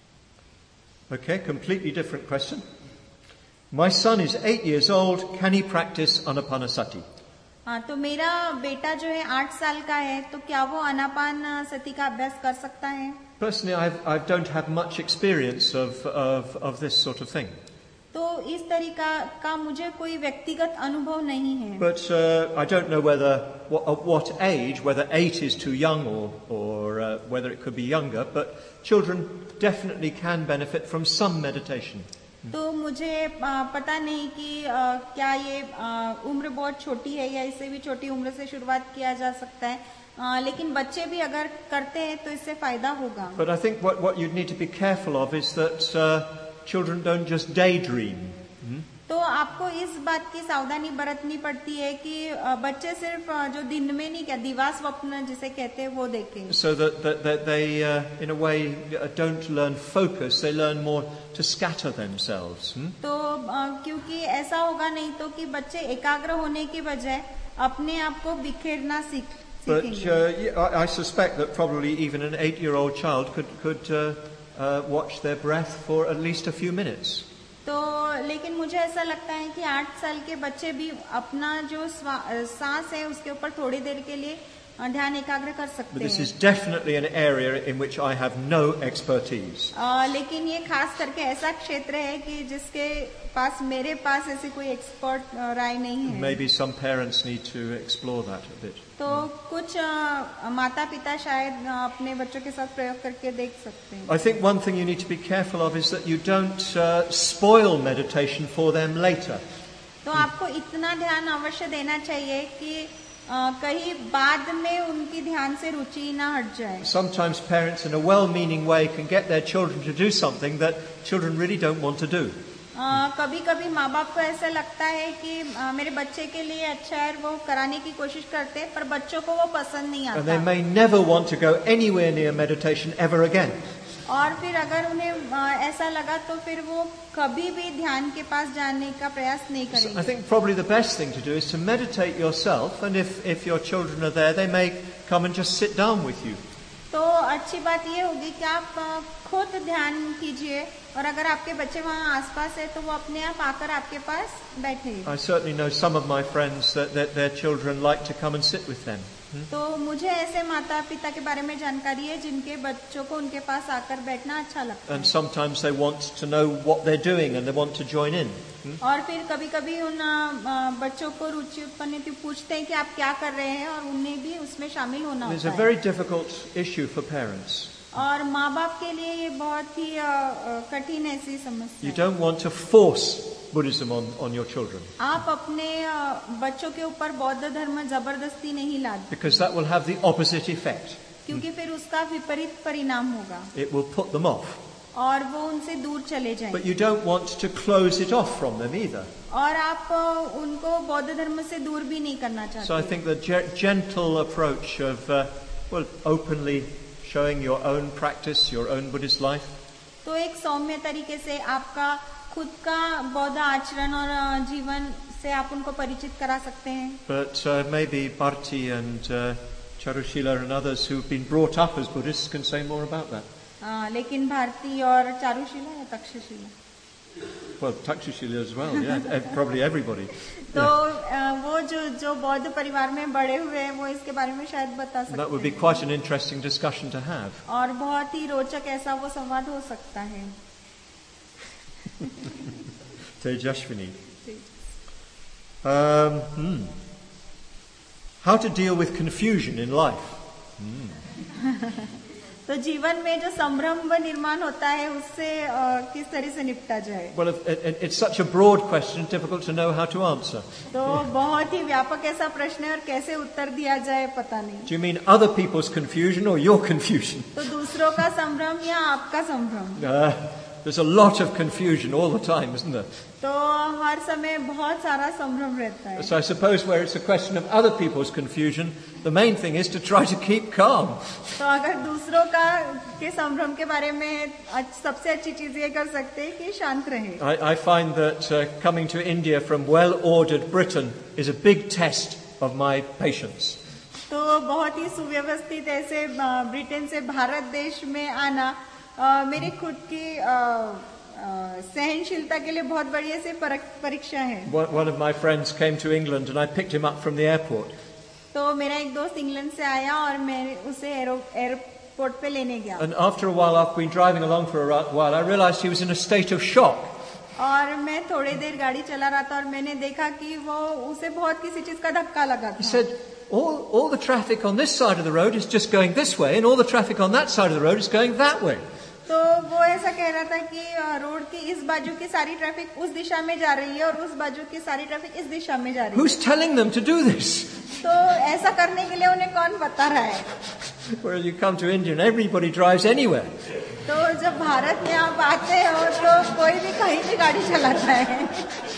Okay, completely different question. My son is eight years old. Can he practice anapanasati? हाँ, तो मेरा बेटा जो है आठ साल का है, तो क्या वो आनापान सति का अभ्यास कर सकता है? Personally, I've, I don't have much experience of, of, of this sort of thing. तो इस तरीका का मुझे कोई व्यक्तिगत अनुभव नहीं है. But uh, I don't know whether what, at what age, whether eight is too young or, or uh, whether it could be younger. But children definitely can benefit from some meditation. तो मुझे पता नहीं कि क्या ये उम्र बहुत छोटी है या इससे भी छोटी उम्र से शुरुआत किया जा सकता है, लेकिन बच्चे भी अगर करते हैं तो इससे फायदा होगा. But I think what what you'd need to be careful of is that uh, children don't just daydream. Hmm? तो आपको इस बात की सावधानी बरतनी पड़ती है कि बच्चे सिर्फ जो दिन में नहीं, क्या दिवा स्वप्न जिसे कहते हैं वो देखें. So that, that, that they uh, in a way don't learn focus, they learn more to scatter themselves. Hmm? तो क्योंकि ऐसा होगा नहीं तो कि बच्चे एकाग्र होने की बजाय अपने आप को बिखेरना सीख But uh, I, I suspect that probably even an eight-year-old child could could uh, uh, watch their breath for at least a few minutes. तो लेकिन मुझे ऐसा लगता है कि आठ साल के बच्चे भी अपना जो सांस है उसके ऊपर थोड़ी देर के लिए ध्यान एकाग्र कर सकते हैं. But this is definitely an area in which I have no expertise. uh, लेकिन ये खास करके ऐसा क्षेत्र है कि जिसके पास मेरे पास ऐसी कोई एक्सपर्ट राय नहीं है. Maybe some parents need to explore that a bit. तो कुछ माता पिता शायद अपने बच्चों के साथ प्रयोग करके देख सकते हैं. I think one thing you need to be careful of is that you don't uh, spoil meditation for them later. तो आपको इतना ध्यान अवश्य देना चाहिए कि Uh, कहीं बाद में उनकी ध्यान से रुचि ना हट जाए. Sometimes parents in a well-meaning way can get their children to do something that children really don't want to do. uh, कभी कभी माँ बाप को ऐसा लगता है कि uh, मेरे बच्चे के लिए अच्छा है, वो कराने की कोशिश करते हैं, पर बच्चों को वो पसंद नहीं आता. And they may never want to go anywhere near meditation ever again. और फिर अगर उन्हें ऐसा लगा तो फिर वो कभी भी ध्यान के पास जाने का प्रयास नहीं करेंगे. So I think probably the best thing to do is to meditate yourself, and if if your children are there, they may come and just sit down with you. तो अच्छी बात ये होगी कि आप खुद ध्यान कीजिए, और अगर आपके बच्चे वहाँ आसपास है तो वो अपने आप आकर आपके पास बैठे. I certainly know some of my friends that, that their children like to come and sit with them. तो मुझे ऐसे माता पिता के बारे में जानकारी है जिनके बच्चों को उनके पास आकर बैठना अच्छा लगता है. And sometimes they want to know what they're doing and they want to join in. और फिर कभी कभी उन बच्चों को रुचि उत्पन्न पूछते हैं कि आप क्या कर रहे हैं, और उन्हें भी उसमें शामिल होना It's होता a very difficult issue for parents. और माँ बाप के लिए ये बहुत ही कठिन ऐसी समस्या. You don't want to force Buddhism on, on your children. आप अपने अ, बच्चों के ऊपर बौद्ध धर्म जबरदस्ती नहीं लाते, Because that will have the opposite effect. क्योंकि फिर उसका विपरीत परिणाम होगा It will put them off. और वो उनसे दूर चले But जाएंगे। you don't want to close it off from them either. और आप अ, उनको बौद्ध धर्म से दूर भी नहीं करना So I चाहते। think the ge- gentle approach of, uh, well, openly showing your own practice, your own Buddhist life, तो एक सौम्य तरीके से आपका खुद का बौद्ध आचरण और अ, जीवन से आप उनको परिचित करा सकते हैं। but uh, maybe Bharti and uh, Charushila and others who've been brought up as Buddhists can say more about that. अ, लेकिन भारती और चारुशिला या Takshashila, Well, Takshashila as well, yeah, ev- probably everybody. तो अ, वो जो जो बौद्ध परिवार में बड़े हुए हैं वो इसके बारे में शायद बता And that would सकते be हैं। quite an interesting discussion to have. और बहुत ही रोचक ऐसा वो संवाद हो सकता है। Tejashwini. Um, hmm. How to deal with confusion in life? तो जीवन में जो संभ्रम व निर्माण होता है उससे अ, किस तरह से निपटा जाए। Well, it, it, it's such a broad question, difficult to know how to answer. तो बहुत ही व्यापक ऐसा प्रश्न है और कैसे उत्तर दिया जाए पता नहीं। Do you mean other people's confusion or your confusion? तो दूसरों का संभ्रम या आपका संभ्रम? Uh, there's a lot of confusion all the time, isn't there? तो हर समय बहुत सारा संभ्रम रहता है। So I suppose where it's a question of other people's confusion, the main thing is to try to keep calm. तो अगर दूसरों का के संभ्रम के बारे में अच्छ- सबसे अच्छी चीज ये कर सकते हैं कि शांत रहे। I, I find that uh, coming to India from well-ordered Britain is a big test of my patience. तो बहुत ही सुव्यवस्थित ऐसे अ, ब्रिटेन से भारत देश में आना अ, मेरी खुद की अ, अ, सहनशीलता के लिए बहुत बड़ी ऐसे परख- परीक्षा है। One, one of my friends came to England and I picked him up from the airport. तो मेरा एक दोस्त इंग्लैंड से आया और मैं उसे एरो, एयरपोर्ट पे लेने गया And after a while, after being driving along for a ri- while, I realized he was in a state of shock. और मैं थोड़ी देर गाड़ी चला रहा था और मैंने देखा कि वो उसे बहुत किसी चीज का धक्का लगा He था। said, all, all the traffic on this side of the road is just going this way and all the traffic on that side of the road is going that way. तो वो ऐसा कह रहा था कि अ, रोड की इस बाजू की सारी ट्रैफिक उस दिशा में जा रही है और उस बाजू की सारी ट्रैफिक इस दिशा में जा रही है। Who's telling them to do this? तो ऐसा करने के लिए उन्हें कौन बता रहा है? Whereas you come to India and everybody drives anywhere. तो जब भारत में आप आते हो तो कोई भी कहीं भी गाड़ी चलाता है।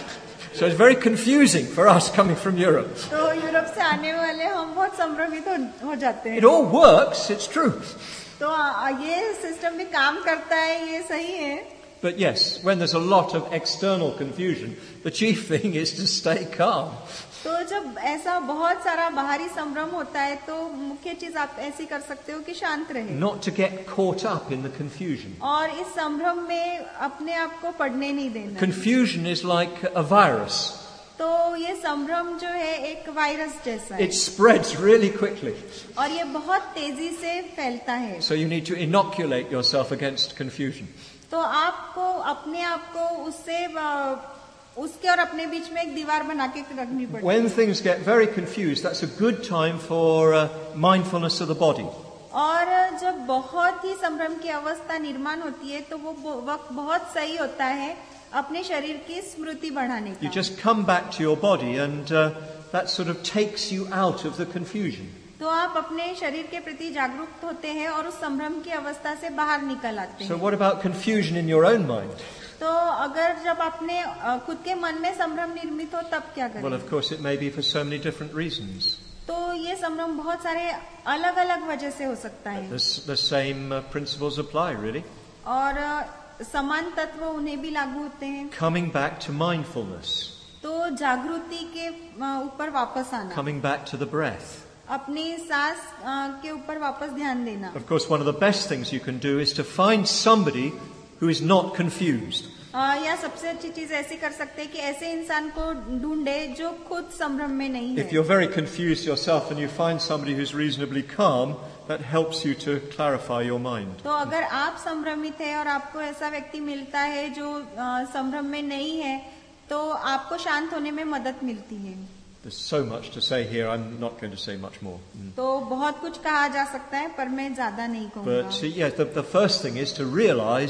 So it's very confusing for us coming from Europe. तो यूरोप से आने वाले हम बहुत संभ्रमित हो, हो जाते It हैं। all works, it's true. तो अ, ये सिस्टम भी काम करता है, ये सही है। But yes, when there's a lot of external confusion, the chief thing is to stay calm. तो जब ऐसा बहुत सारा बाहरी संभ्रम होता है तो मुख्य चीज आप ऐसी कर सकते हो कि शांत रहे Not to get caught up in the confusion. और इस संभ्रम में अपने आप को पड़ने नहीं देना। Confusion is like a virus. तो ये संभ्रम जो है एक वायरस जैसा है It spreads really quickly. और ये बहुत तेजी से फैलता है। So you need to inoculate yourself against confusion. तो आपको अपने आप को उससे अ, उसके और अपने बीच में एक दीवार बना के रखनी पड़ती है। When things get very confused, that's a good time for uh, mindfulness of the body. और जब बहुत ही संभ्रम की अवस्था निर्माण होती है तो वो वो वक्त बहुत सही होता है अपने शरीर की स्मृति बढ़ाने You का। just come back to your body and uh, that sort of takes you out of the confusion. तो आप अपने शरीर के प्रति जागरूक होते हैं और उस संभ्रम की अवस्था से बाहर निकल आते So हैं। what about confusion in your own mind? तो अगर जब अपने अ, खुद के मन में संभ्रम निर्मित हो तब क्या Well, करें? of course, it may be for so many different reasons. तो ये संभ्रम बहुत सारे अलग अलग वजह से हो सकता है The, s- the same uh, principles apply, really. और अ, समान तत्व उन्हें भी लागू होते हैं। Coming back to mindfulness, तो जागृति के अ, ऊपर वापस आना, coming back to the breath. अपनी सांस अ, के ऊपर वापस ध्यान देना। Of course, one of the best things you can do is to find somebody who is not confused. अ, या सबसे अच्छी चीज ऐसी कर सकते हैं कि ऐसे इंसान को ढूंढे जो खुद संभ्रम में नहीं If है। you're very confused yourself and you find somebody who's reasonably calm, that helps you to clarify your mind. तो अगर आप संभ्रमित है और आपको ऐसा व्यक्ति मिलता है जो अ, संभ्रम में नहीं है तो आपको शांत होने में मदद मिलती है। There's so much to say here, I'm not going to say much more. Mm. तो बहुत कुछ कहा जा सकता है पर मैं ज्यादा नहीं कहूँगा। But uh, yeah, the, the first thing is to realize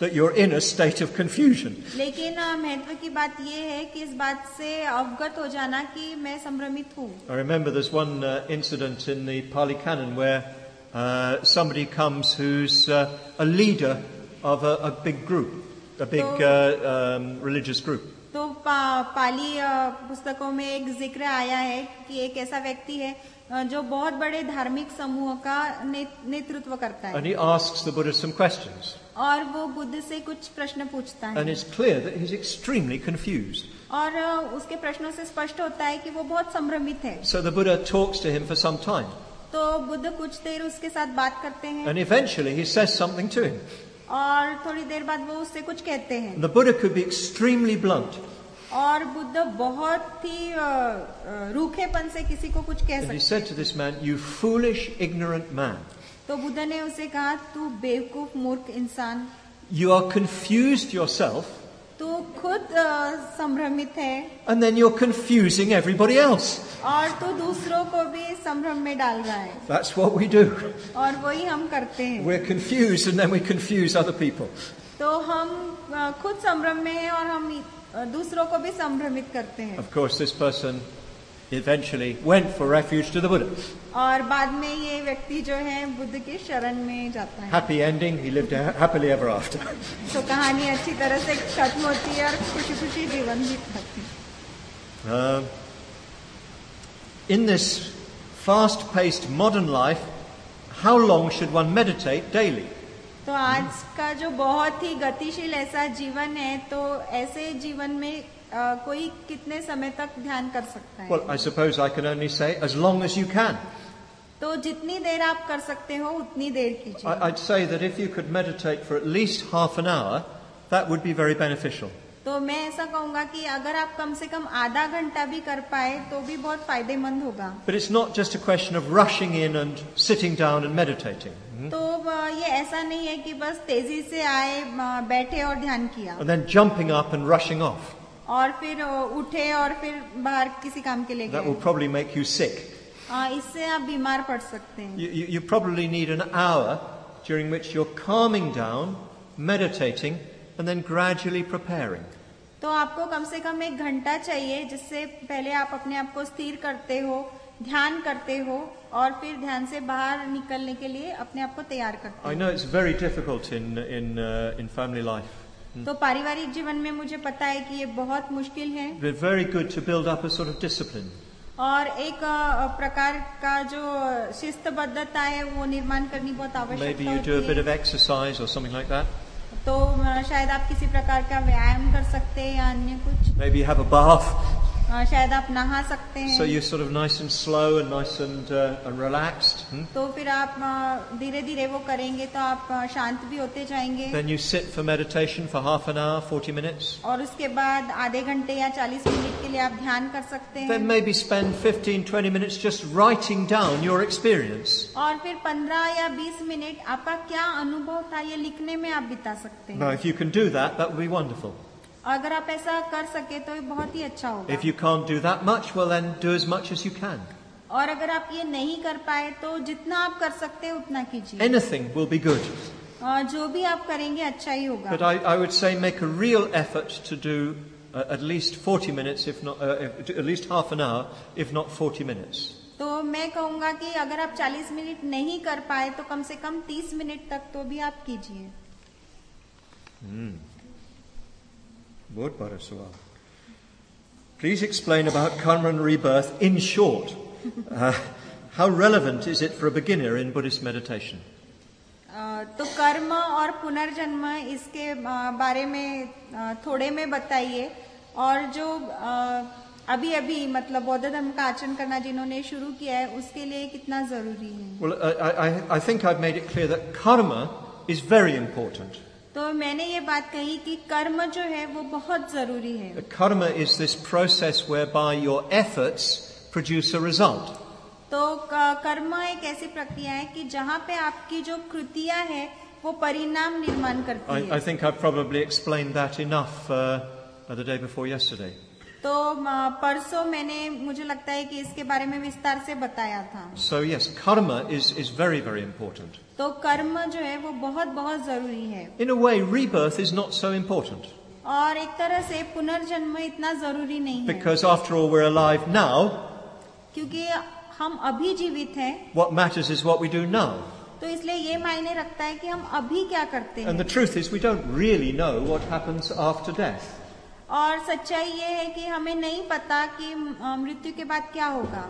that you're in a state of confusion. लेकिन अ, महत्व की बात ये है कि इस बात से अवगत हो जाना कि मैं संभ्रमित हूँ. I remember there's one uh, incident in the Pali Canon where uh, somebody comes who's uh, a leader of a, a big group, a big uh, um, religious group. तो पा, पाली अ, पुस्तकों में एक जिक्र आया है कि एक ऐसा व्यक्ति है अ, जो बहुत बड़े धार्मिक समूह का ने, नेतृत्व करता And है he asks the Buddha some questions. और वो बुद्ध से कुछ प्रश्न पूछता And है it's clear that he's extremely confused. और अ, उसके प्रश्नों से स्पष्ट होता है कि वो बहुत संभ्रमित है. So the Buddha talks to him for some time. तो बुद्ध कुछ देर उसके साथ बात करते हैं And eventually he says something to him. और थोड़ी देर बाद वो उससे कुछ कहते हैं. The Buddha could be extremely blunt. और बुद्ध बहुत ही अ, अ, रूखेपन से किसी को कुछ कह And he सकते said to this man, "You foolish, ignorant man. तो बुद्ध ने उसे कहा तू बेवकूफ मूर्ख इंसान, You are confused yourself, तू खुद अ, संभ्रमित है and then you're confusing everybody else." और तू दूसरों को भी संभ्रम में डाल रहा है. That's what we do. और वही हम करते हैं. We're confused and then we confuse other people. तो हम अ, खुद संभ्रम में हैं और हम अ, दूसरों को भी संभ्रमित करते हैं. Of course, this person eventually went for refuge to the Buddha. और बाद में ये व्यक्ति जो है बुद्ध की शरण में जाता है. Happy ending, he lived ha- happily ever after. तो कहानी अच्छी तरह से खत्म होती है और खुशी खुशी जीवन बीतती है. Uh, in this fast-paced modern life, how long should one meditate daily? तो आज का जो बहुत ही गतिशील ऐसा जीवन है तो ऐसे जीवन में अ, कोई कितने समय तक ध्यान कर सकता है. Well, I suppose I can only say as long as you can. तो जितनी देर आप कर सकते हो उतनी देर कीजिए. I, I'd say that if you could meditate for at least half an hour, that would be very beneficial. तो मैं ऐसा कहूंगा कि अगर आप कम से कम आधा घंटा भी कर पाए तो भी बहुत फायदेमंद होगा. But it's not just a question of rushing in and sitting down and meditating. तो अ, ये ऐसा नहीं है कि बस तेजी से आए अ, बैठे और ध्यान किया And then jumping up and rushing off. और फिर अ, उठे और फिर बाहर किसी काम के लिए That will गए. probably make you sick. अ, इससे आप बीमार पड़ सकते हैं. You, you, you probably need an hour during which you're calming down, meditating, and then gradually preparing. तो आपको कम से कम एक घंटा चाहिए जिससे पहले आप अपने आप को स्थिर करते हो, ध्यान करते हो और फिर ध्यान से बाहर निकलने के लिए अपने आप को तैयार करते I हो. know it's very difficult in in uh, in family life. तो पारिवारिक जीवन में मुझे पता है कि ये बहुत मुश्किल है It's very good to build up a sort of discipline. और एक अ, प्रकार का जो शिस्तबद्धता है वो निर्माण करनी बहुत Maybe आवश्यकता you do a होती bit है. of exercise or something like that. तो अ, शायद आप किसी प्रकार का व्यायाम कर सकते हैं या अन्य कुछ. Maybe you have a bath. अ, शायद आप नहा सकते हैं. So you're sort of nice and slow and nice and uh, and relaxed. Hmm? तो फिर आप धीरे धीरे वो करेंगे तो आप अ, शांत भी होते जाएंगे. Then you sit for meditation for half an hour, forty minutes. और उसके बाद आधे घंटे या चालीस मिनट के लिए आप ध्यान कर सकते हैं. Then maybe spend fifteen, twenty minutes just writing down your experience. और फिर पंद्रह या बीस मिनट आपका क्या अनुभव था ये लिखने में आप बिता सकते Now, हैं. if you can do that, that would be wonderful. अगर आप ऐसा कर सके तो ये बहुत ही अच्छा होगा. If you can't do that much, well then do as much as you can. और अगर आप ये नहीं कर पाए तो जितना आप कर सकते हैं उतना कीजिए. Anything will be good. अ, जो भी आप करेंगे अच्छा ही होगा. But I, I would say make a real effort to do uh, at least forty minutes, if not, uh, if, at least half an hour, if not forty minutes. तो मैं कहूंगा कि अगर आप चालीस मिनट नहीं कर पाए तो कम से कम तीस मिनट तक तो भी आप कीजिए. Lord Paraswal. Please explain about karma and rebirth in short. Uh, how relevant is it for a beginner in Buddhist meditation? अ, तो कर्म और पुनर्जन्म इसके अ, बारे में अ, थोड़े में बताइए. और जो अ, अभी अभी मतलब बौद्ध धर्म का आचरण करना जिन्होंने शुरू किया है उसके लिए कितना जरूरी है. Well, I, I, I think I've made it clear that karma is very important. तो मैंने ये बात कही कि कर्म जो है वो बहुत जरूरी है. Karma is this process whereby your efforts produce a result. तो क- कर्म एक ऐसी प्रक्रिया है कि जहाँ पे आपकी जो कृतियां है वो परिणाम निर्माण करती I, है. I think I've probably explained that enough uh, the day before yesterday. तो अ, परसों मैंने मुझे लगता है कि इसके बारे में विस्तार से बताया था. So yes, karma is, is very, very important. तो कर्म जो है वो बहुत बहुत जरूरी है. In a way, rebirth is not so important. और एक तरह से पुनर्जन्म इतना जरूरी नहीं है. Because after all, we're alive now. क्योंकि हम अभी जीवित हैं. What matters is what we do now. तो इसलिए ये मायने रखता है कि हम अभी क्या करते हैं. And the truth is, we don't really know what happens after death. और सच्चाई ये है कि हमें नहीं पता कि अ, मृत्यु के बाद क्या होगा.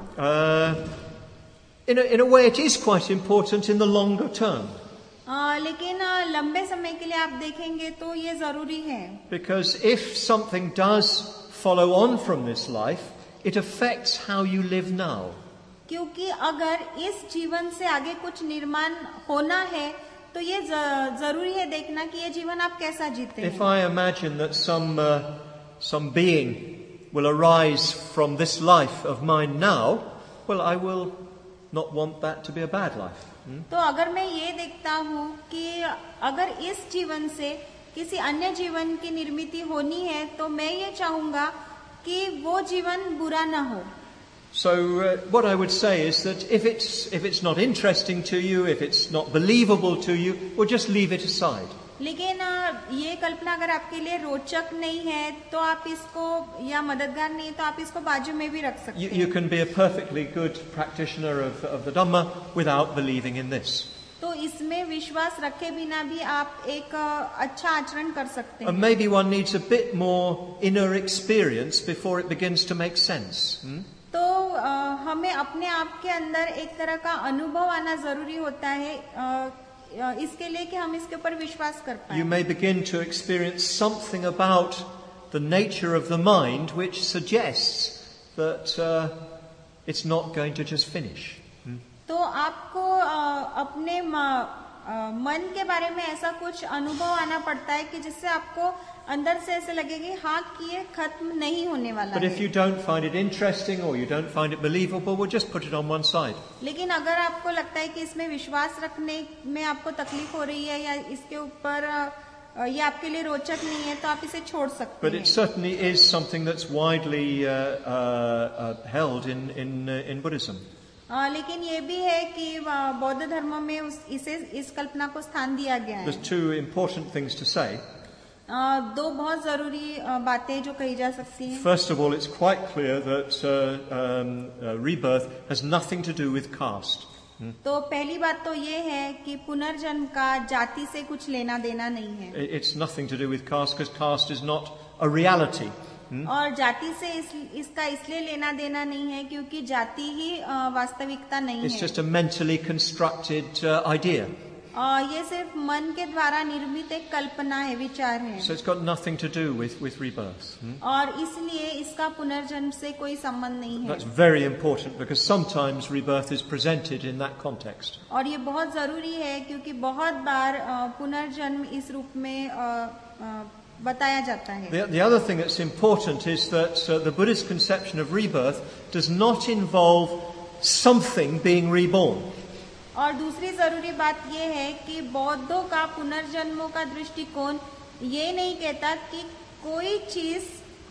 Uh, in, a, in a way, it is quite important in the longer term. अ, लेकिन अ, लंबे समय के लिए आप देखेंगे तो ये जरूरी है. Because if something does follow on from this life, it affects how you live now. क्योंकि अगर इस जीवन से आगे कुछ निर्माण होना है तो ये ज- जरूरी है देखना कि ये जीवन आप कैसा जीते If हैं. I imagine that some uh, some being will arise from this life of mine now, well, I will not want that to be a bad life. Hmm? तो अगर मैं ये देखता हूँ कि अगर इस जीवन से किसी अन्य जीवन की निर्मिति होनी है तो मैं ये चाहूंगा कि वो जीवन बुरा ना हो. So uh, what I would say is that if it's if it's not interesting to you, if it's not believable to you, well, just leave it aside. लेकिन अ, ये कल्पना अगर आपके लिए रोचक नहीं है तो आप इसको या मददगार नहीं है तो आप इसको बाजू में भी रख सकते You, हैं. you can be a perfectly good practitioner of, of the Dhamma without believing in this. तो इसमें विश्वास रखे बिना भी आप एक अ, अच्छा आचरण कर सकते And हैं. maybe one needs a bit more inner experience before it begins to make sense. Hmm? तो अ, हमें अपने आप के अंदर एक तरह का अनुभव आना जरूरी होता है अ, अ, इसके लिए कि हम इसके ऊपर विश्वास कर You पाए. may begin to experience something about the nature of the mind which suggests that uh, it's not going to just finish. Hmm? तो आपको अ, अपने म- अ, मन के बारे में ऐसा कुछ अनुभव आना पड़ता है कि जिससे आपको अंदर से ऐसे लगे कि हाँ कि ये खत्म नहीं होने वाला But if है. you don't find it interesting or you don't find it believable, well, just put it on one side. लेकिन अगर आपको लगता है कि इसमें विश्वास रखने में आपको तकलीफ हो रही है या इसके ऊपर अ, ये आपके लिए रोचक नहीं है तो आप इसे छोड़ सकते But हैं. it certainly is something that's widely uh, uh, uh, held in in uh, in Buddhism. अ, लेकिन ये भी है कि अ, बौद्ध धर्म में उस, इसे इस कल्पना को स्थान दिया गया है. There's two important things to say. अ, दो बहुत जरूरी अ, बातें जो कही जा सकती हैं. First of all, it's quite clear that uh, um, uh, rebirth has nothing to do with caste. तो पहली बात तो ये है कि पुनर्जन्म का जाति से कुछ लेना देना नहीं है. I- It's nothing to do with caste because caste is not a reality. और जाति से इस, इसका इसलिए लेना देना नहीं है क्योंकि जाति ही अ, वास्तविकता नहीं It's है. just a mentally constructed uh, idea. अ, ये सिर्फ मन के द्वारा निर्मित एक कल्पना है, विचार है. So it's got nothing to do with, with rebirth. Hmm? और इसलिए इसका पुनर्जन्म से कोई संबंध नहीं है. That's very important because sometimes rebirth is presented in that context. और ये बहुत जरूरी है क्योंकि बहुत बार अ, पुनर्जन्म इस रूप में अ, अ, बताया जाता है. The, the other thing that's important is that uh, the Buddhist conception of rebirth does not involve something being reborn. और दूसरी जरूरी बात ये है कि बौद्धों का पुनर्जन्मों का दृष्टिकोण ये नहीं कहता कि कोई चीज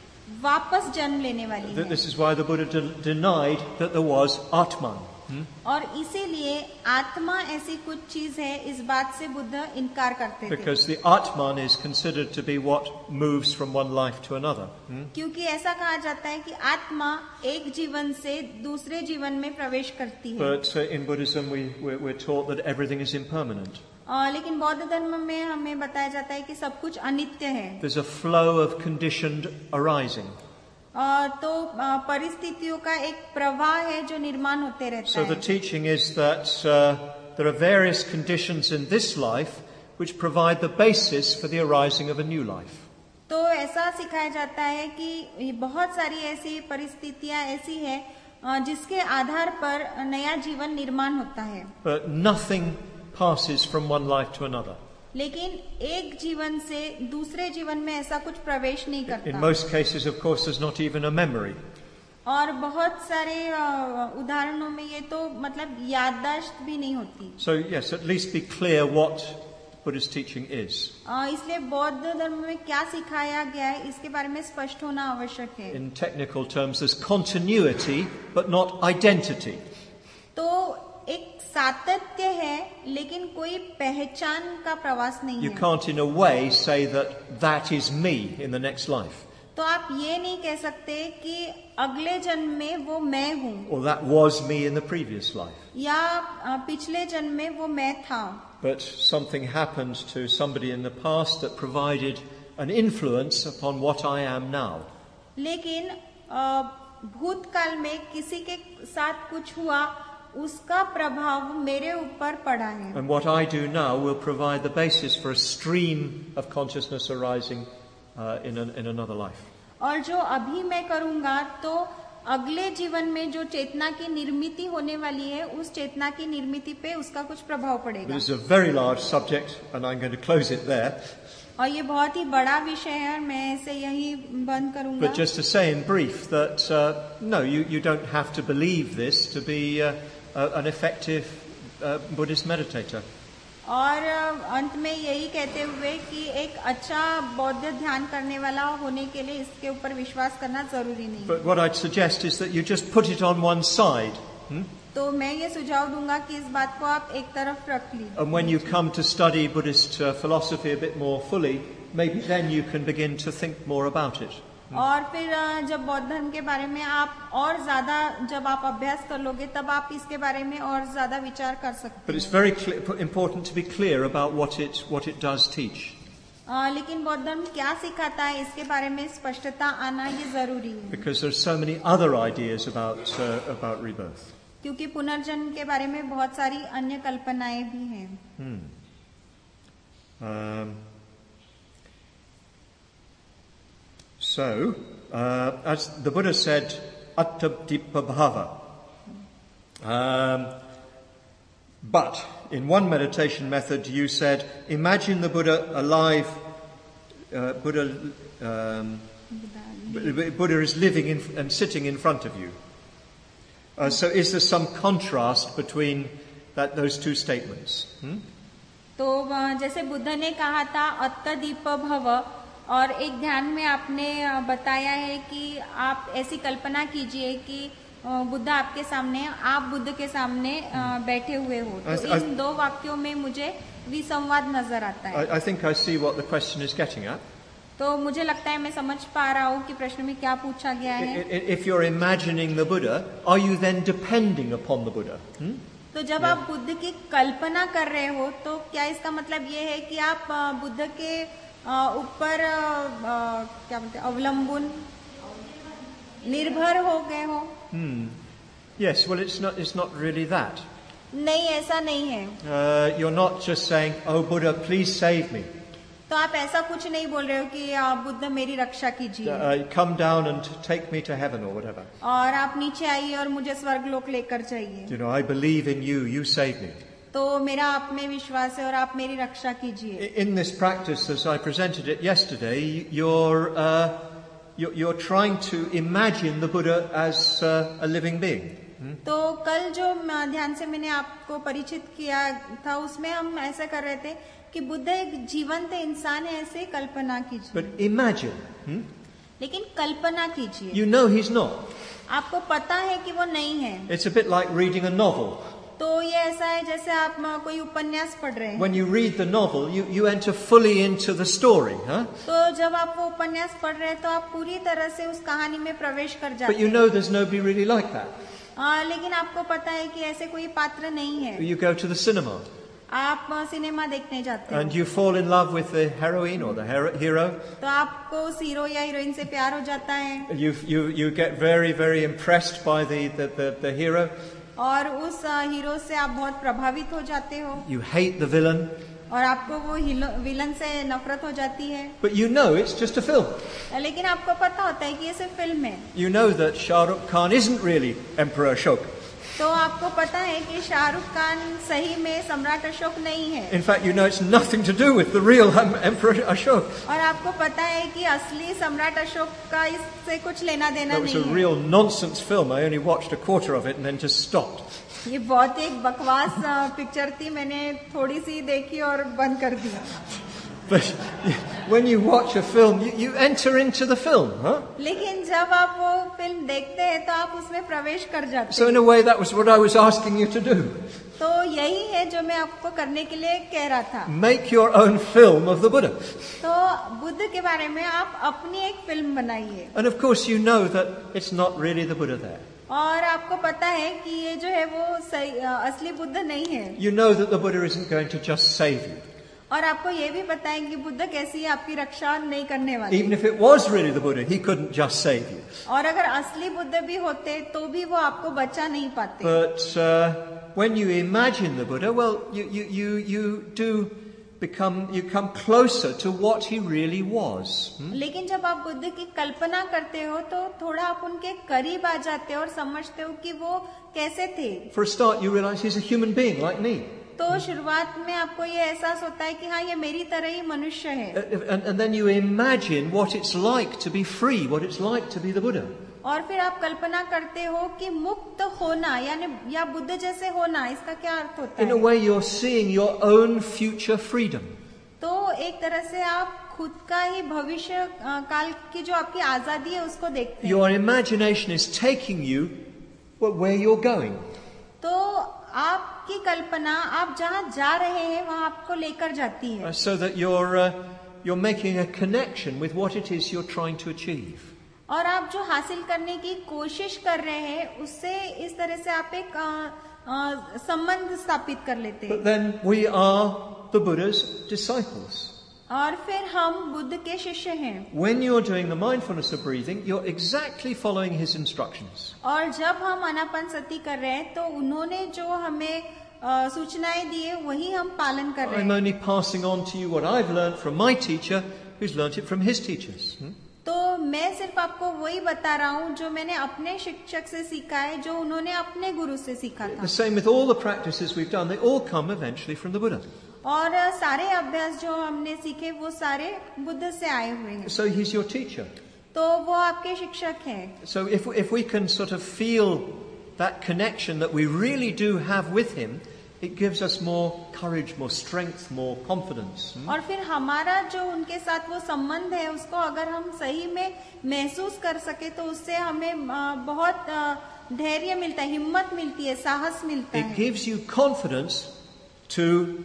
वापस जन्म लेने वाली Th- है. This is why the Buddha de- denied that there was Atman. Hmm? और इसीलिए आत्मा ऐसी कुछ चीज है इस बात से बुद्ध इनकार करते थे. Because the Atman is considered to be what moves from one life to another. Hmm? क्योंकि ऐसा कहा जाता है कि आत्मा एक जीवन से दूसरे जीवन में प्रवेश करती है. But uh, in Buddhism, we, we're, we're taught that everything is impermanent. अ, लेकिन बौद्ध धर्म में हमें बताया जाता है कि सब कुछ अनित्य है. There's a flow of conditioned arising. अ, तो अ, परिस्थितियों का एक प्रवाह है जो निर्माण होते रहता So the है. teaching is that uh, there are various conditions in this life which provide the basis for the arising of a new life. तो ऐसा सिखाया जाता है कि ये बहुत सारी ऐसी परिस्थितियां ऐसी है अ, जिसके आधार पर नया जीवन निर्माण होता है. But nothing passes from one life to another. लेकिन एक जीवन से दूसरे जीवन में ऐसा कुछ प्रवेश नहीं In करता. most cases, of course, there's not even a memory. और बहुत सारे अ, उदाहरणों में ये तो मतलब याददाश्त भी नहीं होती. So yes, at least be clear what Buddha's teaching is. अ, इसलिए बौद्ध धर्म में क्या सिखाया गया है इसके बारे में स्पष्ट होना आवश्यक है. In technical terms, there's continuity, but not identity. तो एक सातत्य है लेकिन कोई पहचान का प्रवास नहीं You है. can't in a way say that that is me in the next life, तो आप ये नहीं कह सकते कि अगले जन्म में वो मैं हूँ or that was me in the previous life. या अ, पिछले जन्म में वो मैं था. But something happened to somebody in the past that provided an influence upon what I am now. लेकिन अ, भूतकाल में किसी के साथ कुछ हुआ उसका प्रभाव मेरे ऊपर पड़ा है. And what I do now will provide the basis for a stream of consciousness arising uh, in, an, in another life. और जो अभी मैं करूँगा तो अगले जीवन में जो चेतना की निर्मिति होने वाली है उस चेतना की निर्मिति पे उसका कुछ प्रभाव But पड़ेगा. it's a very large subject, and I'm going to close it there. और ये बहुत ही बड़ा विषय है और मैं इसे यही बंद करूँगा. But just to say in brief that uh, no, you, you don't have to believe this to be uh, uh, an effective uh, Buddhist meditator. और अंत में यही कहते हुए कि एक अच्छा बौद्ध ध्यान करने वाला होने के लिए इसके ऊपर विश्वास करना जरूरी नहीं. But what I'd suggest is that you just put it on one side. Hmm? तो मैं ये सुझाव दूंगा कि इस बात को आप एक तरफ रख लीजिए. And when you come to study Buddhist uh, philosophy a bit more fully, maybe then you can begin to think more about it. और फिर अ, जब बौद्ध धर्म के बारे में आप और ज्यादा जब आप अभ्यास कर लोगे तब आप इसके बारे में और ज्यादा विचार कर सकते But it's हैं. very clear, important to be clear about what it what it does teach. अ, लेकिन बौद्ध धर्म क्या सिखाता है इसके बारे में स्पष्टता आना ये जरूरी है. Because there's so many other ideas about uh, about rebirth. क्योंकि पुनर्जन्म के बारे में बहुत सारी अन्य कल्पनाएं भी हैं. Hmm. Um, so, uh, as the Buddha said, attabdipa bhava. Um, but in one meditation method, you said, imagine the Buddha alive. Uh, Buddha, um, B- Buddha is living in, and sitting in front of you. Uh, so, is there some contrast between that those two statements? Hmm? तो अ, जैसे बुद्ध ने कहा था अत्तदीप भव और एक ध्यान में आपने अ, बताया है कि आप ऐसी कल्पना कीजिए कि अ, बुद्ध आपके सामने आप बुद्ध के सामने अ, बैठे हुए हो. तो I- I- इन दो वाक्यों में मुझे विसंवाद नजर आता है. I, I think I see what the question is getting at. तो मुझे लगता है मैं समझ पा रहा हूँ कि प्रश्न में क्या पूछा गया I- है. I- If you're imagining the Buddha, are you then depending upon the Buddha? Hmm? तो जब आप बुद्ध की कल्पना कर रहे हो तो क्या इसका मतलब ये है कि आप अ, बुद्ध के अ, ऊपर अ, अ, क्या बोलते हैं अवलंबन निर्भर हो गए हो? Hmm. Yes, well, it's not, it's not really that. नहीं, ऐसा नहीं है. Uh, you're not just saying, oh, Buddha, please save me. तो आप ऐसा कुछ नहीं बोल रहे हो कि अ, बुद्ध मेरी रक्षा कीजिए Uh, come down and take me to heaven or whatever. और आप नीचे आइए और मुझे स्वर्गलोक लेकर जाइए. You know, I believe in you, you save me. तो मेरा आप में विश्वास है और आप मेरी रक्षा कीजिए. I- In this practice, as I presented it yesterday, you're, uh, you're, you're trying to imagine the Buddha as uh, a living being. तो कल जो म- ध्यान से मैंने आपको परिचित किया था उसमें हम ऐसा कर रहे थे कि बुद्ध एक जीवंत इंसान है ऐसे कल्पना कीजिए. But imagine. Hmm? लेकिन कल्पना कीजिए. You know he's not. आपको पता है कि वो नहीं है. It's a bit like reading a novel. तो ये ऐसा है जैसे आप म, कोई उपन्यास पढ़ रहे हैं. When you read the novel, you, you enter fully into the story, huh? तो जब आप वो उपन्यास पढ़ रहे हैं तो आप पूरी तरह से उस कहानी में प्रवेश कर जाते But you हैं. know there's nobody really like that. आ, लेकिन आपको पता है कि ऐसे कोई पात्र नहीं है. You go to the cinema आप अ, सिनेमा देखने जाते हैं and you fall in love with the heroine or the hero. hero. तो आपको उस हीरो या हीरोइन से प्यार हो जाता है You, you, you get very, very impressed by the, the, the, the hero. और उस अ, हीरो से आप बहुत प्रभावित हो जाते हो You hate the villain. और आपको वो हिलो- विलन से नफरत हो जाती है. But you know it's just a film. लेकिन आपको पता होता है कि ये सिर्फ फिल्म है. You know that Shah Rukh Khan isn't really Emperor Ashok. तो आपको पता है कि शाहरुख खान सही में सम्राट अशोक नहीं है. In fact, you know it's nothing to do with the real um, Emperor Ashok. और आपको पता है कि असली सम्राट अशोक का इससे कुछ लेना देना That was नहीं a है. real nonsense film. I only watched a quarter of it and then just stopped. ये बहुत एक बकवास पिक्चर थी, मैंने थोड़ी सी देखी और बंद कर दी. But when you watch a film, you, you enter into the film, huh? लेकिन जब आप वो फिल्म देखते हैं तो आप उसमें प्रवेश कर जाते So in a way, that was what I was asking you to do. तो यही है जो मैं आपको करने के लिए कह रहा था. Make your own film of the Buddha. तो बुद्ध के बारे में आप अपनी एक फिल्म बनाइए. And of course, you know that it's not really the Buddha there. और आपको पता है कि ये जो है वो सही, असली बुद्ध नहीं है. You know that the Buddha isn't going to just save you. और आपको ये भी पता है कि बुद्ध कैसी आपकी रक्षा नहीं करने वाले. Even if it was really the Buddha, he couldn't just save you. और अगर असली बुद्ध भी होते तो भी वो आपको बचा नहीं पाते. But uh, when you imagine the Buddha, well, you, you, you, you do become, you come closer to what he really was. Hmm? लेकिन जब आप बुद्ध की कल्पना करते हो तो थोड़ा आप उनके करीब आ जाते हो और समझते हो कि वो कैसे थे. For a start, you realize he's a human being like me. तो शुरुआत में आपको ये एहसास होता है कि हाँ ये मेरी तरह ही मनुष्य है. And, and then you imagine what it's like to be free, what it's like to be the Buddha. और फिर आप कल्पना करते हो कि मुक्त होना यानी या बुद्ध जैसे होना, इसका क्या अर्थ होता है? In a way, you're seeing your own future freedom. तो एक तरह से आप खुद का ही भविष्य काल की जो आपकी आजादी है उसको देखते हैं. Your imagination is taking you where you're going. तो आपकी कल्पना आप जहाँ जा रहे हैं वहाँ आपको लेकर जाती है. So that you're uh, you're making a connection with what it is you're trying to achieve. और आप जो हासिल करने की कोशिश कर रहे हैं उससे इस तरह से आप एक संबंध स्थापित कर लेते हैं. But then we are the Buddha's disciples. और फिर हम बुद्ध के शिष्य हैं. When you're doing the mindfulness of breathing, you're exactly following his instructions. और जब हम आनापानसति कर रहे हैं तो उन्होंने जो हमें सूचनाएं दी है वही हम पालन कर रहे हैं. I'm only passing on to you what I've learned from my teacher, who's learnt it from his teachers. Hmm? तो मैं सिर्फ आपको वही बता रहा हूँ जो मैंने अपने शिक्षक से सीखा है, जो उन्होंने अपने गुरु से सीखा था. The same with all the practices we've done, they all come eventually from the Buddha. और सारे अभ्यास जो हमने सीखे वो सारे बुद्ध से आए हुए हैं. So he's your teacher. तो वो आपके शिक्षक हैं. So if if we can sort of feel that connection that we really do have with him, it gives us more courage, more strength, more confidence. Hmm? और फिर हमारा जो उनके साथ वो संबंध है उसको अगर हम सही में महसूस कर सके तो उससे हमें बहुत धैर्य मिलता है, हिम्मत मिलती है, साहस मिलता है. It gives you confidence to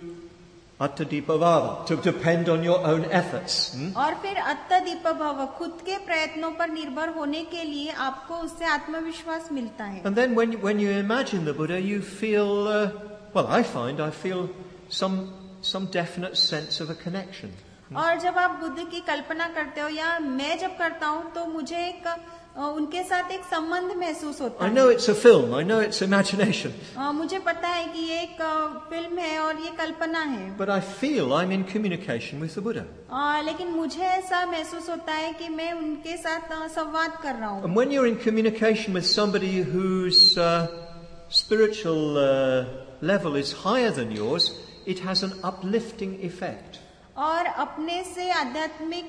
attadipavava, to depend on your own efforts. Hmm? और फिर अत्तदीपभव, खुद के प्रयत्नों पर निर्भर होने के लिए आपको उससे आत्मविश्वास मिलता है. And then when when you imagine the Buddha, you feel. Uh, Well, I find I feel some some definite sense of a connection. और जब आप बुद्ध की कल्पना करते हो या मैं जब करता हूँ तो मुझे एक उनके साथ एक संबंध महसूस होता है. I know it's a film. I know it's imagination. मुझे पता है कि ये एक फिल्म है और ये कल्पना है. But I feel I'm in communication with the Buddha. लेकिन मुझे ऐसा महसूस होता है कि मैं उनके साथ संवाद कर रहा हूँ. And when you're in communication with somebody whose uh, spiritual uh, level is higher than yours, it has an uplifting effect. और अपने से आध्यात्मिक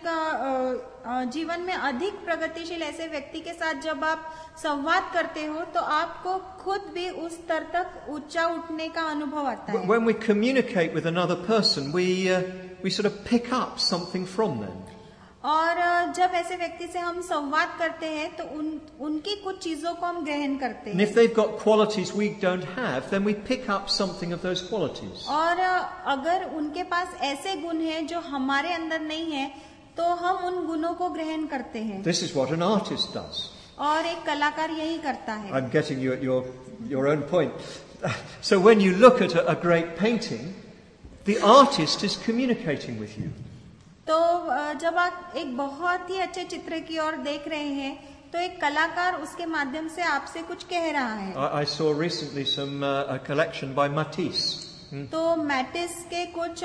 जीवन में अधिक प्रगतिशील ऐसे व्यक्ति के साथ जब आप संवाद करते हो तो आपको खुद भी उस स्तर तक ऊंचा उठने का अनुभव आता है. When we communicate with another person, we uh, we sort of pick up something from them. और जब ऐसे व्यक्ति से हम संवाद करते हैं तो उन उनकी कुछ चीजों को हम ग्रहण करते हैं. And if they've got qualities we don't have, then we pick up something of those qualities. और अगर उनके पास ऐसे गुण हैं जो हमारे अंदर नहीं है तो हम उन गुणों को ग्रहण करते हैं. This is what an artist does. और एक कलाकार यही करता है. I'm getting you at your your own point. So when you look at a, a great painting, the artist is communicating with you. तो जब आप एक बहुत ही अच्छे चित्र की ओर देख रहे हैं तो एक कलाकार उसके माध्यम से आपसे कुछ कह रहा है. I, I saw recently some uh, a collection by Matisse. Hmm? तो मैटिस के कुछ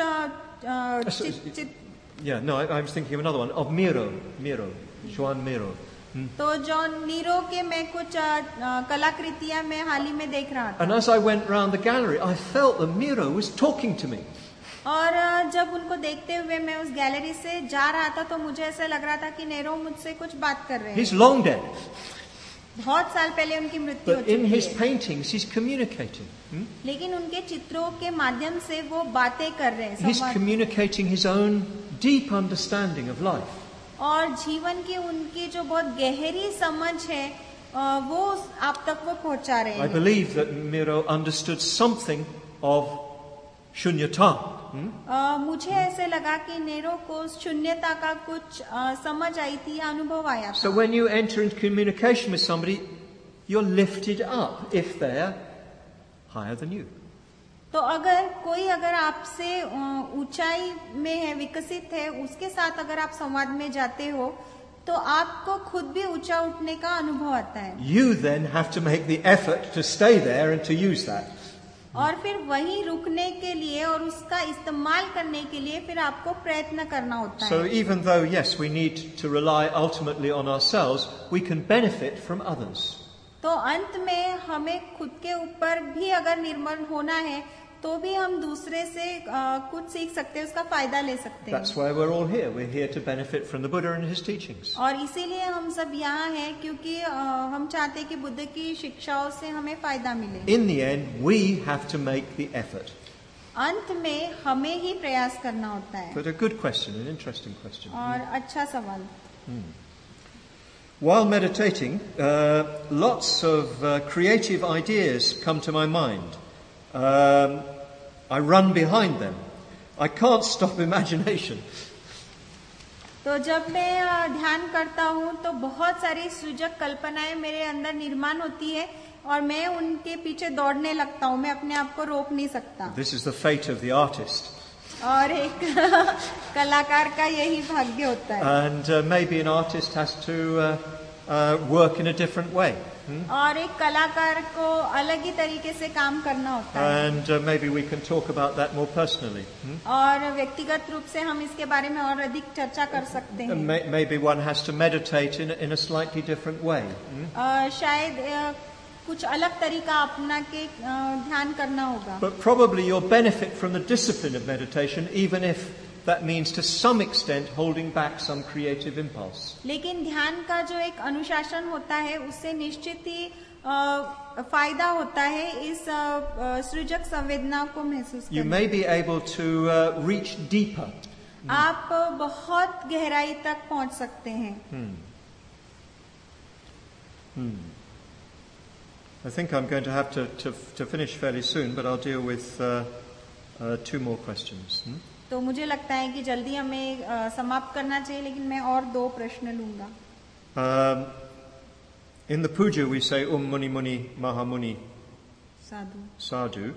चित्र चित... Yeah, no, I, I was thinking of another one of Miro, Miro, Joan Miro. Hmm? तो जॉन नीरो के मैं कुछ कलाकृतियां मैं हाल ही में देख रहा था. And as I went round the gallery, I felt that Miro was talking to me. और जब उनको देखते हुए मैं उस गैलरी से जा रहा था तो मुझे ऐसा लग रहा था कि नेरो मुझसे कुछ बात कर रहे हैं. He's long dead. बहुत साल पहले उनकी मृत्यु हो But in his चुकी है, paintings, he's communicating. Hmm? लेकिन उनके चित्रों के माध्यम से वो बातें कर रहे हैं, He's संवाद, communicating his own deep understanding of life. और जीवन की उनकी जो बहुत गहरी समझ है अ, वो आप तक वो पहुंचा रहे I हैं. believe that Miro understood something of shunyata. Hmm? अ, मुझे ऐसे लगा कि नेरो को शून्यता का कुछ अ, समझ आई थी, अनुभव आया So था. when you enter into communication with somebody, you're lifted up if they're higher than you. तो अगर कोई अगर आपसे अ, ऊंचाई में है, विकसित है, उसके साथ अगर आप संवाद में जाते हो तो आपको खुद भी ऊंचा उठने का अनुभव आता है. You then have to make the effort to stay there and to use that. और फिर वहीं रुकने के लिए और उसका इस्तेमाल करने के लिए फिर आपको प्रयत्न करना होता So है. even though, yes, we need to rely ultimately on ourselves, we can benefit from others. तो अंत में हमें खुद के ऊपर भी अगर निर्भर होना है तो भी हम दूसरे से अ, कुछ सीख सकते हैं, उसका फायदा ले सकते हैं. That's why we're all here. We're here to benefit from the Buddha and his teachings. और इसीलिए हम सब यहाँ हैं क्योंकि अ, हम चाहते हैं कि बुद्ध की शिक्षाओं से हमें फायदा मिले. In the end, we have to make the effort. अंत में हमें ही प्रयास करना होता है. But a good question, an interesting question. और अच्छा सवाल. While meditating, uh, lots of uh, creative ideas come to my mind. Um, I run behind them. I can't stop imagination. तो जब मैं अ, ध्यान करता हूँ तो बहुत सारी सृजक कल्पनाएं मेरे अंदर निर्माण होती है और मैं उनके पीछे दौड़ने लगता हूँ, मैं अपने आप को रोक नहीं सकता. This is the fate of the artist. और एक कलाकार का यही भाग्य होता है. And uh, maybe an artist has to uh, uh, work in a different way. Hmm? और एक कलाकार को अलग ही तरीके से काम करना होता है. And uh, maybe we can talk about that more personally. Hmm? और व्यक्तिगत रूप से हम इसके बारे में और अधिक चर्चा कर सकते हैं. And may- maybe one has to meditate in a, in a slightly different way. Hmm? अ, शायद अ, कुछ अलग तरीका अपना के अ, ध्यान करना होगा. But probably you'll benefit from the discipline of meditation, even if that means to some extent holding back some creative impulse. लेकिन ध्यान का जो एक अनुशासन होता है उससे निश्चित ही अ, फायदा होता है इस अ, अ, सृजक संवेदना को महसूस You करने. may be able to uh, reach deeper. आप बहुत गहराई तक पहुंच सकते हैं. I think I'm going to have to, to, to finish fairly soon, but I'll deal with uh, uh, two more questions. Hmm? तो मुझे लगता है कि जल्दी हमें अ, समाप्त करना चाहिए, लेकिन मैं और दो प्रश्न लूंगा. Um, in the puja, we say Om Muni Muni Mahamuni Sadhu. Sadhu.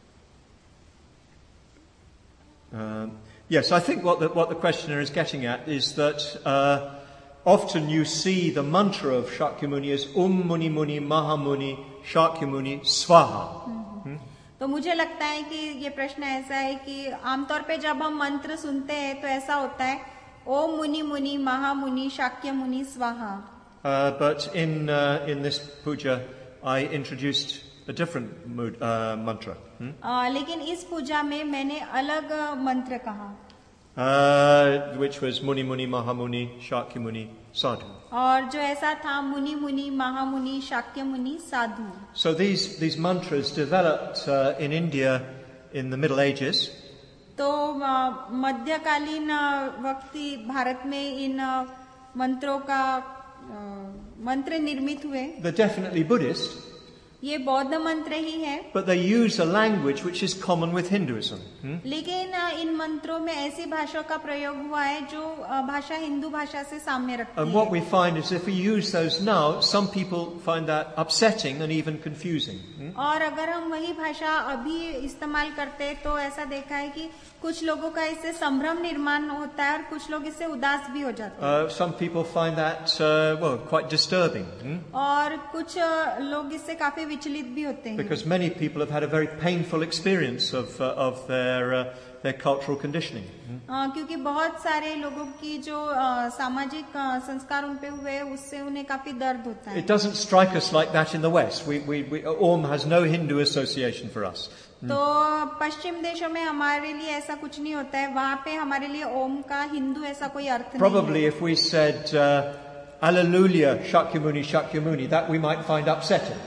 Um, yes, I think what the, what the questioner is getting at is that uh, often you see the mantra of Shakyamuni as Om Muni Muni Mahamuni Shakyamuni Swaha. तो मुझे लगता है कि ये प्रश्न ऐसा है कि आमतौर पे जब हम मंत्र सुनते हैं तो ऐसा होता है ओम मुनि मुनि महामुनि शाक्य मुनि स्वाहा. Uh, but in uh, in this puja, I introduced a different mood, uh, mantra, hmm? अ, लेकिन इस पूजा में मैंने अलग अ, मंत्र कहा uh, which was Muni Muni Mahamuni Shakyamuni Sadhu. और जो ऐसा था मुनि मुनि महामुनि शाक्य मुनि साधु. So these these mantras developed uh, in India in the Middle Ages. तो अ, मध्यकालीन अ, वक्ती भारत में इन अ, मंत्रों का अ, मंत्र निर्मित हुए. They're definitely Buddhist, ये बौद्ध मंत्र ही है, but they use a language which is common with Hinduism. Hmm? लेकिन अ, इन मंत्रों में ऐसी भाषा का प्रयोग हुआ है जो अ, भाषा हिंदू भाषा से साम्य रखती And what है. we find is if we use those now, some people find that upsetting and even confusing. Hmm? और अगर हम वही भाषा अभी इस्तेमाल करते हैं तो ऐसा देखा है कि कुछ लोगों का इससे संभ्रम निर्माण होता है और कुछ लोग इससे उदास भी हो जाते हैं. Uh, some people find that, uh, well, quite disturbing. Hmm? और कुछ अ, लोग इससे काफी विचलित भी होते हैं. Because many people have had a very painful experience of, uh, of their, uh, their cultural conditioning. Hmm? अ, क्योंकि बहुत सारे लोगों की जो अ, सामाजिक अ, संस्कार उन पे हुए हैं, उससे उन्हें काफी दर्द होता है. It doesn't strike us like that in the West. We, we, we, Om has no Hindu association for us. तो पश्चिम देशों में हमारे लिए ऐसा कुछ नहीं होता है. वहाँ पे हमारे लिए ओम का हिंदू ऐसा कोई अर्थ नहीं Probably है. if we said uh, Alleluia, Shakyamuni, Shakyamuni, that we might find upsetting.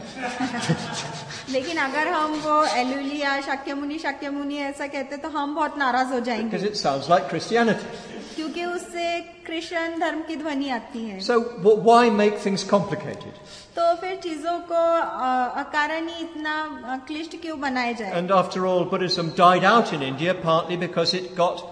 लेकिन अगर हम वो एलुलिया शाक्यमुनि शाक्यमुनि ऐसा कहते तो हम बहुत नाराज हो जाएंगे, Because it sounds like Christianity. क्योंकि उससे क्रिश्चियन धर्म की ध्वनि आती है. So w- why make things complicated? तो फिर चीजों को अ, अकारण ही इतना अ, क्लिष्ट क्यों बनाया जाए? And after all, Buddhism died out in India partly because it got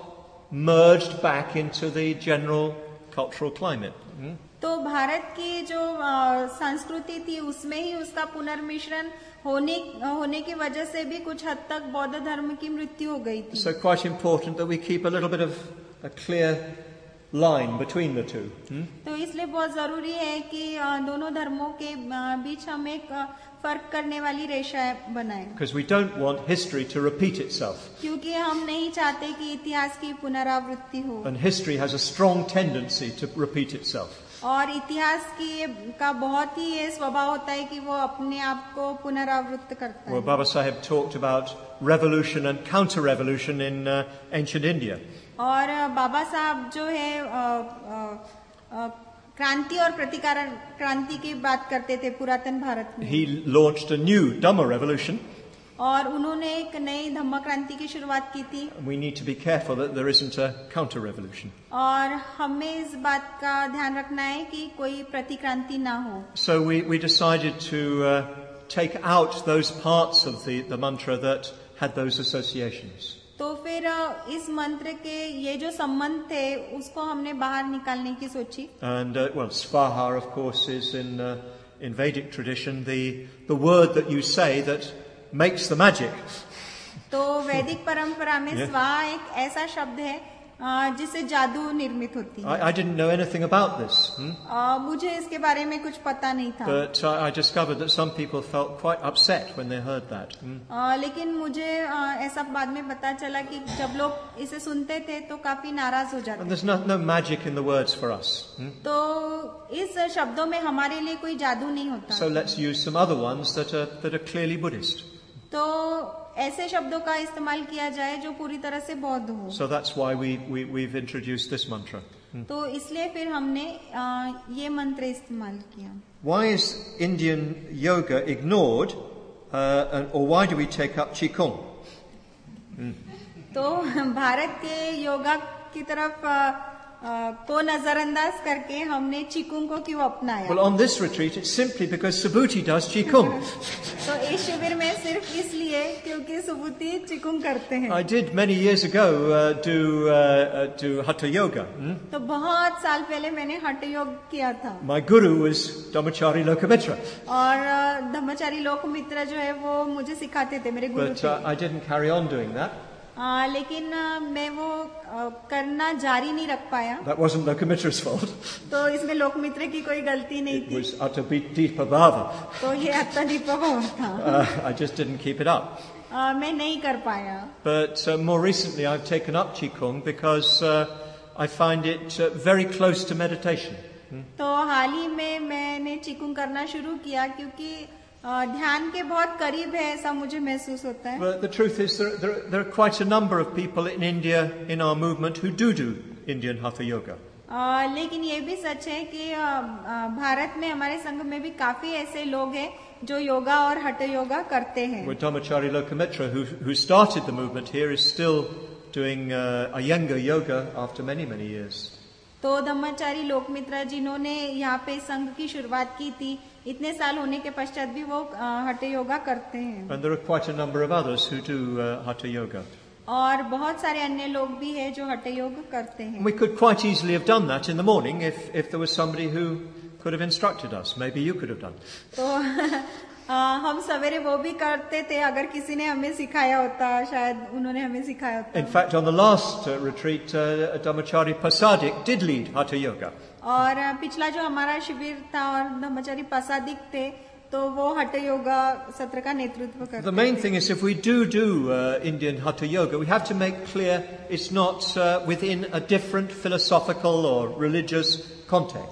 merged back into the general cultural climate. Hmm? तो भारत की जो अ, संस्कृति थी उसमें ही उसका पुनर्मिश्रण होने होने की वजह से भी कुछ हद तक बौद्ध धर्म की मृत्यु हो गई थी. So quite important that we keep a little bit of a clear line between the two. Hmm? तो इसलिए बहुत जरूरी है कि अ, दोनों धर्मों के अ, बीच हम एक अ, फर्क करने वाली रेखा बनाएं, Because we don't want history to repeat itself. क्योंकि हम नहीं चाहते कि इतिहास की पुनरावृत्ति हो. And history has a strong tendency to repeat itself. और इतिहास की का बहुत ही ये स्वभाव होता है कि वो अपने आप को पुनरावृत्त करता Well, है. Baba Sahib talked about revolution and counter-revolution in uh, ancient India. और अ, बाबा साहब जो है अ, अ, अ, क्रांति और प्रतिकार क्रांति की बात करते थे पुरातन भारत में. He launched a new Dhamma revolution. और उन्होंने एक नई धम्म क्रांति की शुरुआत की थी. We need to be careful that there isn't a counter-revolution. और हमें इस बात का ध्यान रखना है कि कोई प्रतिक्रांति ना हो. So we, we decided to uh, take out those parts of the, the mantra that had those associations. तो फिर अ, इस मंत्र के ये जो संबंध थे उसको हमने बाहर निकालने की सोची. And, uh, well, Svaha, of course, is in, uh, in Vedic tradition the, the word that you say that makes the magic. तो वैदिक परंपरा में Yeah. स्वाहा एक ऐसा शब्द है अ, जिससे जादू निर्मित होती है. I, I didn't know anything about this. Hmm? अ, मुझे इसके बारे में कुछ पता नहीं था. But uh, I discovered that some people felt quite upset when they heard that. Hmm? अ, लेकिन मुझे अ, ऐसा बाद में पता चला कि जब लोग इसे सुनते थे तो काफी नाराज हो And जाते. there's no, no magic in the words for us. Hmm? तो इस शब्दों में हमारे लिए कोई जादू नहीं होता. So let's use some other ones that are, that are clearly Buddhist. तो ऐसे शब्दों का इस्तेमाल किया जाए जो पूरी तरह से बौद्ध हो. So that's why we, we, we've introduced this mantra. Hmm? तो इसलिए फिर हमने अ, ये मंत्र इस्तेमाल किया. Why is Indian yoga ignored, uh, and, or why do we take up Qigong? तो भारत के योगा की तरफ अ, अ, को नजरअंदाज करके हमने चिकुंग को क्यों अपनाया. Well, on this retreat, it's simply because Subhuti does Qigong. तो इस शिविर में सिर्फ इसलिए क्योंकि सुबुति चिकुंग करते हैं. I did many years ago uh, do, uh, uh, do Hatha Yoga. Hmm? तो बहुत साल पहले मैंने हठ योग किया था. My guru was Dhammachari Lokamitra, और अ, धम्मचारी लोक मित्र जो है वो मुझे सिखाते थे, मेरे गुरु but थे. uh, I didn't carry on doing that. आ, लेकिन आ, मैं वो आ, करना जारी नहीं रख पाया. That wasn't Lokamitra's fault. तो इसमें लोकमित्र की कोई गलती नहीं It थी. was Attadeepa Bhava. तो ये अत्तदीपक भाव था. Uh, I just didn't keep it up. आ, मैं नहीं कर पाया. But uh, more recently I've taken up Qigong because uh, I find it uh, very close to meditation. तो हाल ही में मैंने चिकुंग करना शुरू किया क्योंकि आ, ध्यान के बहुत करीब है ऐसा मुझे महसूस होता है. But the truth is there, there, there are quite a number of people in India, in our movement, who do do Indian Hatha Yoga. आ, लेकिन ये भी सच है कि आ, आ, भारत में हमारे संघ में भी काफी ऐसे लोग हैं जो योगा और हठ योगा करते हैं. Where Dhammachari Lokamitra, who, who started the movement here, is still doing uh, Iyengar Yoga after many, many years. तो धम्मचारी लोकमित्र जिन्होंने यहाँ पे संघ की शुरुआत की थी, इतने साल होने के पश्चात भी वो अ, हठ योगा करते हैं. And there are quite a number of others who do uh, Hatha Yoga. और बहुत सारे अन्य लोग भी हैं जो हठ योग करते हैं. We could quite easily have done that in the morning if, if there was somebody who could have instructed us. Maybe you could have done. तो अ, हम सवेरे वो भी करते थे अगर किसी ने हमें सिखाया होता, शायद उन्होंने हमें सिखाया होता. In fact, on the last uh, retreat, uh, Dhammachari Pasadik did lead Hatha Yoga. और अ, पिछला जो हमारा शिविर था और धम्मचारी पासादिक थे तो वो हठ योगा सत्र का नेतृत्व करते. The main thing is if we do do uh, Indian Hatha Yoga, we have to make clear it's not uh, within a different philosophical or religious context.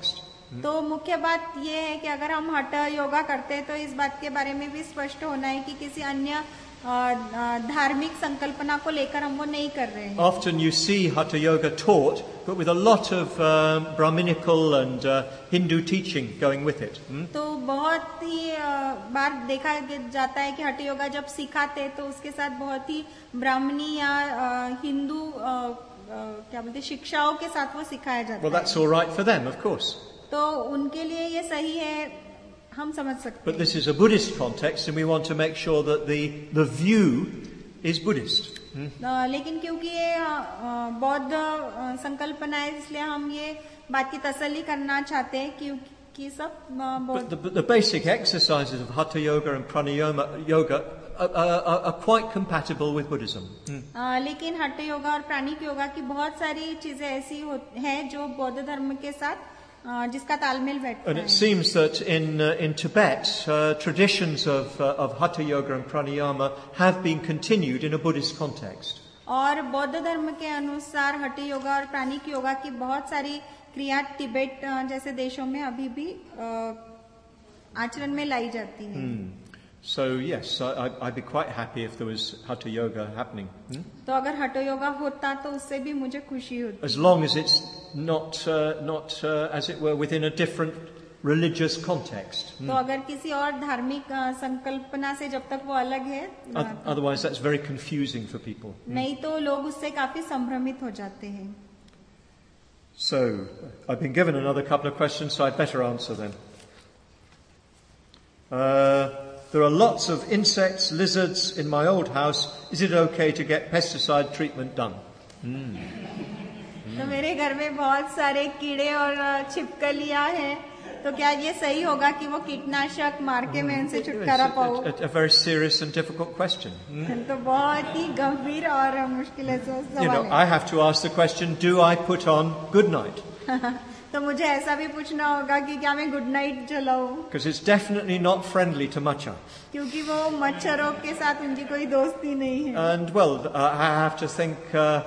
तो मुख्य बात ये है कि अगर हम हठ योगा करते हैं तो इस बात के बारे में भी स्पष्ट होना है कि किसी अन्य अ, अ, धार्मिक संकल्पना को लेकर हम वो नहीं कर रहे हैं. Often you see Hatha Yoga taught, but with a lot of um, Brahminical and uh, Hindu teaching going with it. Hmm? तो बहुत ही अ, बार देखा जाता है कि हठ योगा जब सिखाते तो उसके साथ बहुत ही ब्राह्मणी या अ, हिंदू अ, अ, क्या बोलते हैं, शिक्षाओं के साथ वो सिखाया जाता Well, है. that's all right for them, of course. तो उनके लिए ये सही है, हम समझ सकते But हैं. this is a Buddhist context, and we want to make sure that the, the view is Buddhist. Hmm? अ, लेकिन क्योंकि ये अ, अ, बौद्ध अ, संकल्पना है, इसलिए हम ये बात की तसल्ली करना चाहते हैं क्योंकि सब अ, But बौद्ध. the, but the basic exercises of Hatha Yoga and Pranayama Yoga are, are, are quite compatible with Buddhism. Hmm? अ, लेकिन हठ योगा और प्राणिक योगा की बहुत सारी चीजें ऐसी हो- हैं जो बौद्ध धर्म के साथ अ, जिसका तालमेल बैठता And है. it seems that in, uh, in Tibet, uh, traditions of, uh, of Hatha Yoga and Pranayama have been continued in a Buddhist context. और बौद्ध धर्म के अनुसार हठ योगा और प्राणिक योगा की बहुत सारी क्रिया तिब्बत अ, जैसे देशों में अभी भी अ, आचरण में लाई जाती है. So yes, I, I- I'd be quite happy if there was Hatha Yoga happening. Hmm? तो अगर हठ योगा होता तो उससे भी मुझे खुशी होती. As long as it's not, uh, not uh, as it were, within a different religious context. तो अगर किसी और धार्मिक अ, संकल्पना से जब तक वो अलग है, अ, Oth- Otherwise, that's very confusing for people. नहीं तो लोग उससे काफी संभ्रमित हो जाते हैं. So, I've been given another couple of questions, so I'd better answer them. Uh, there are lots of insects, lizards in my old house. Is it okay to get pesticide treatment done? तो मेरे घर में बहुत सारे कीड़े और अ, छिपकलियां हैं, तो क्या ये सही होगा कि वो कीटनाशक मार के मैं उनसे छुटकारा It's पाऊँ? a, a, a very serious and difficult question. तो बहुत ही गंभीर और मुश्किल है सो- You know, सवाल I have to ask the question, do I put on good night? है. तो मुझे ऐसा भी पूछना होगा कि क्या मैं गुड नाइट जलाऊं, Because it's definitely not friendly to matcha. क्योंकि वो मच्छरों के साथ उनकी कोई दोस्ती नहीं है. And well, uh, I have to think, uh,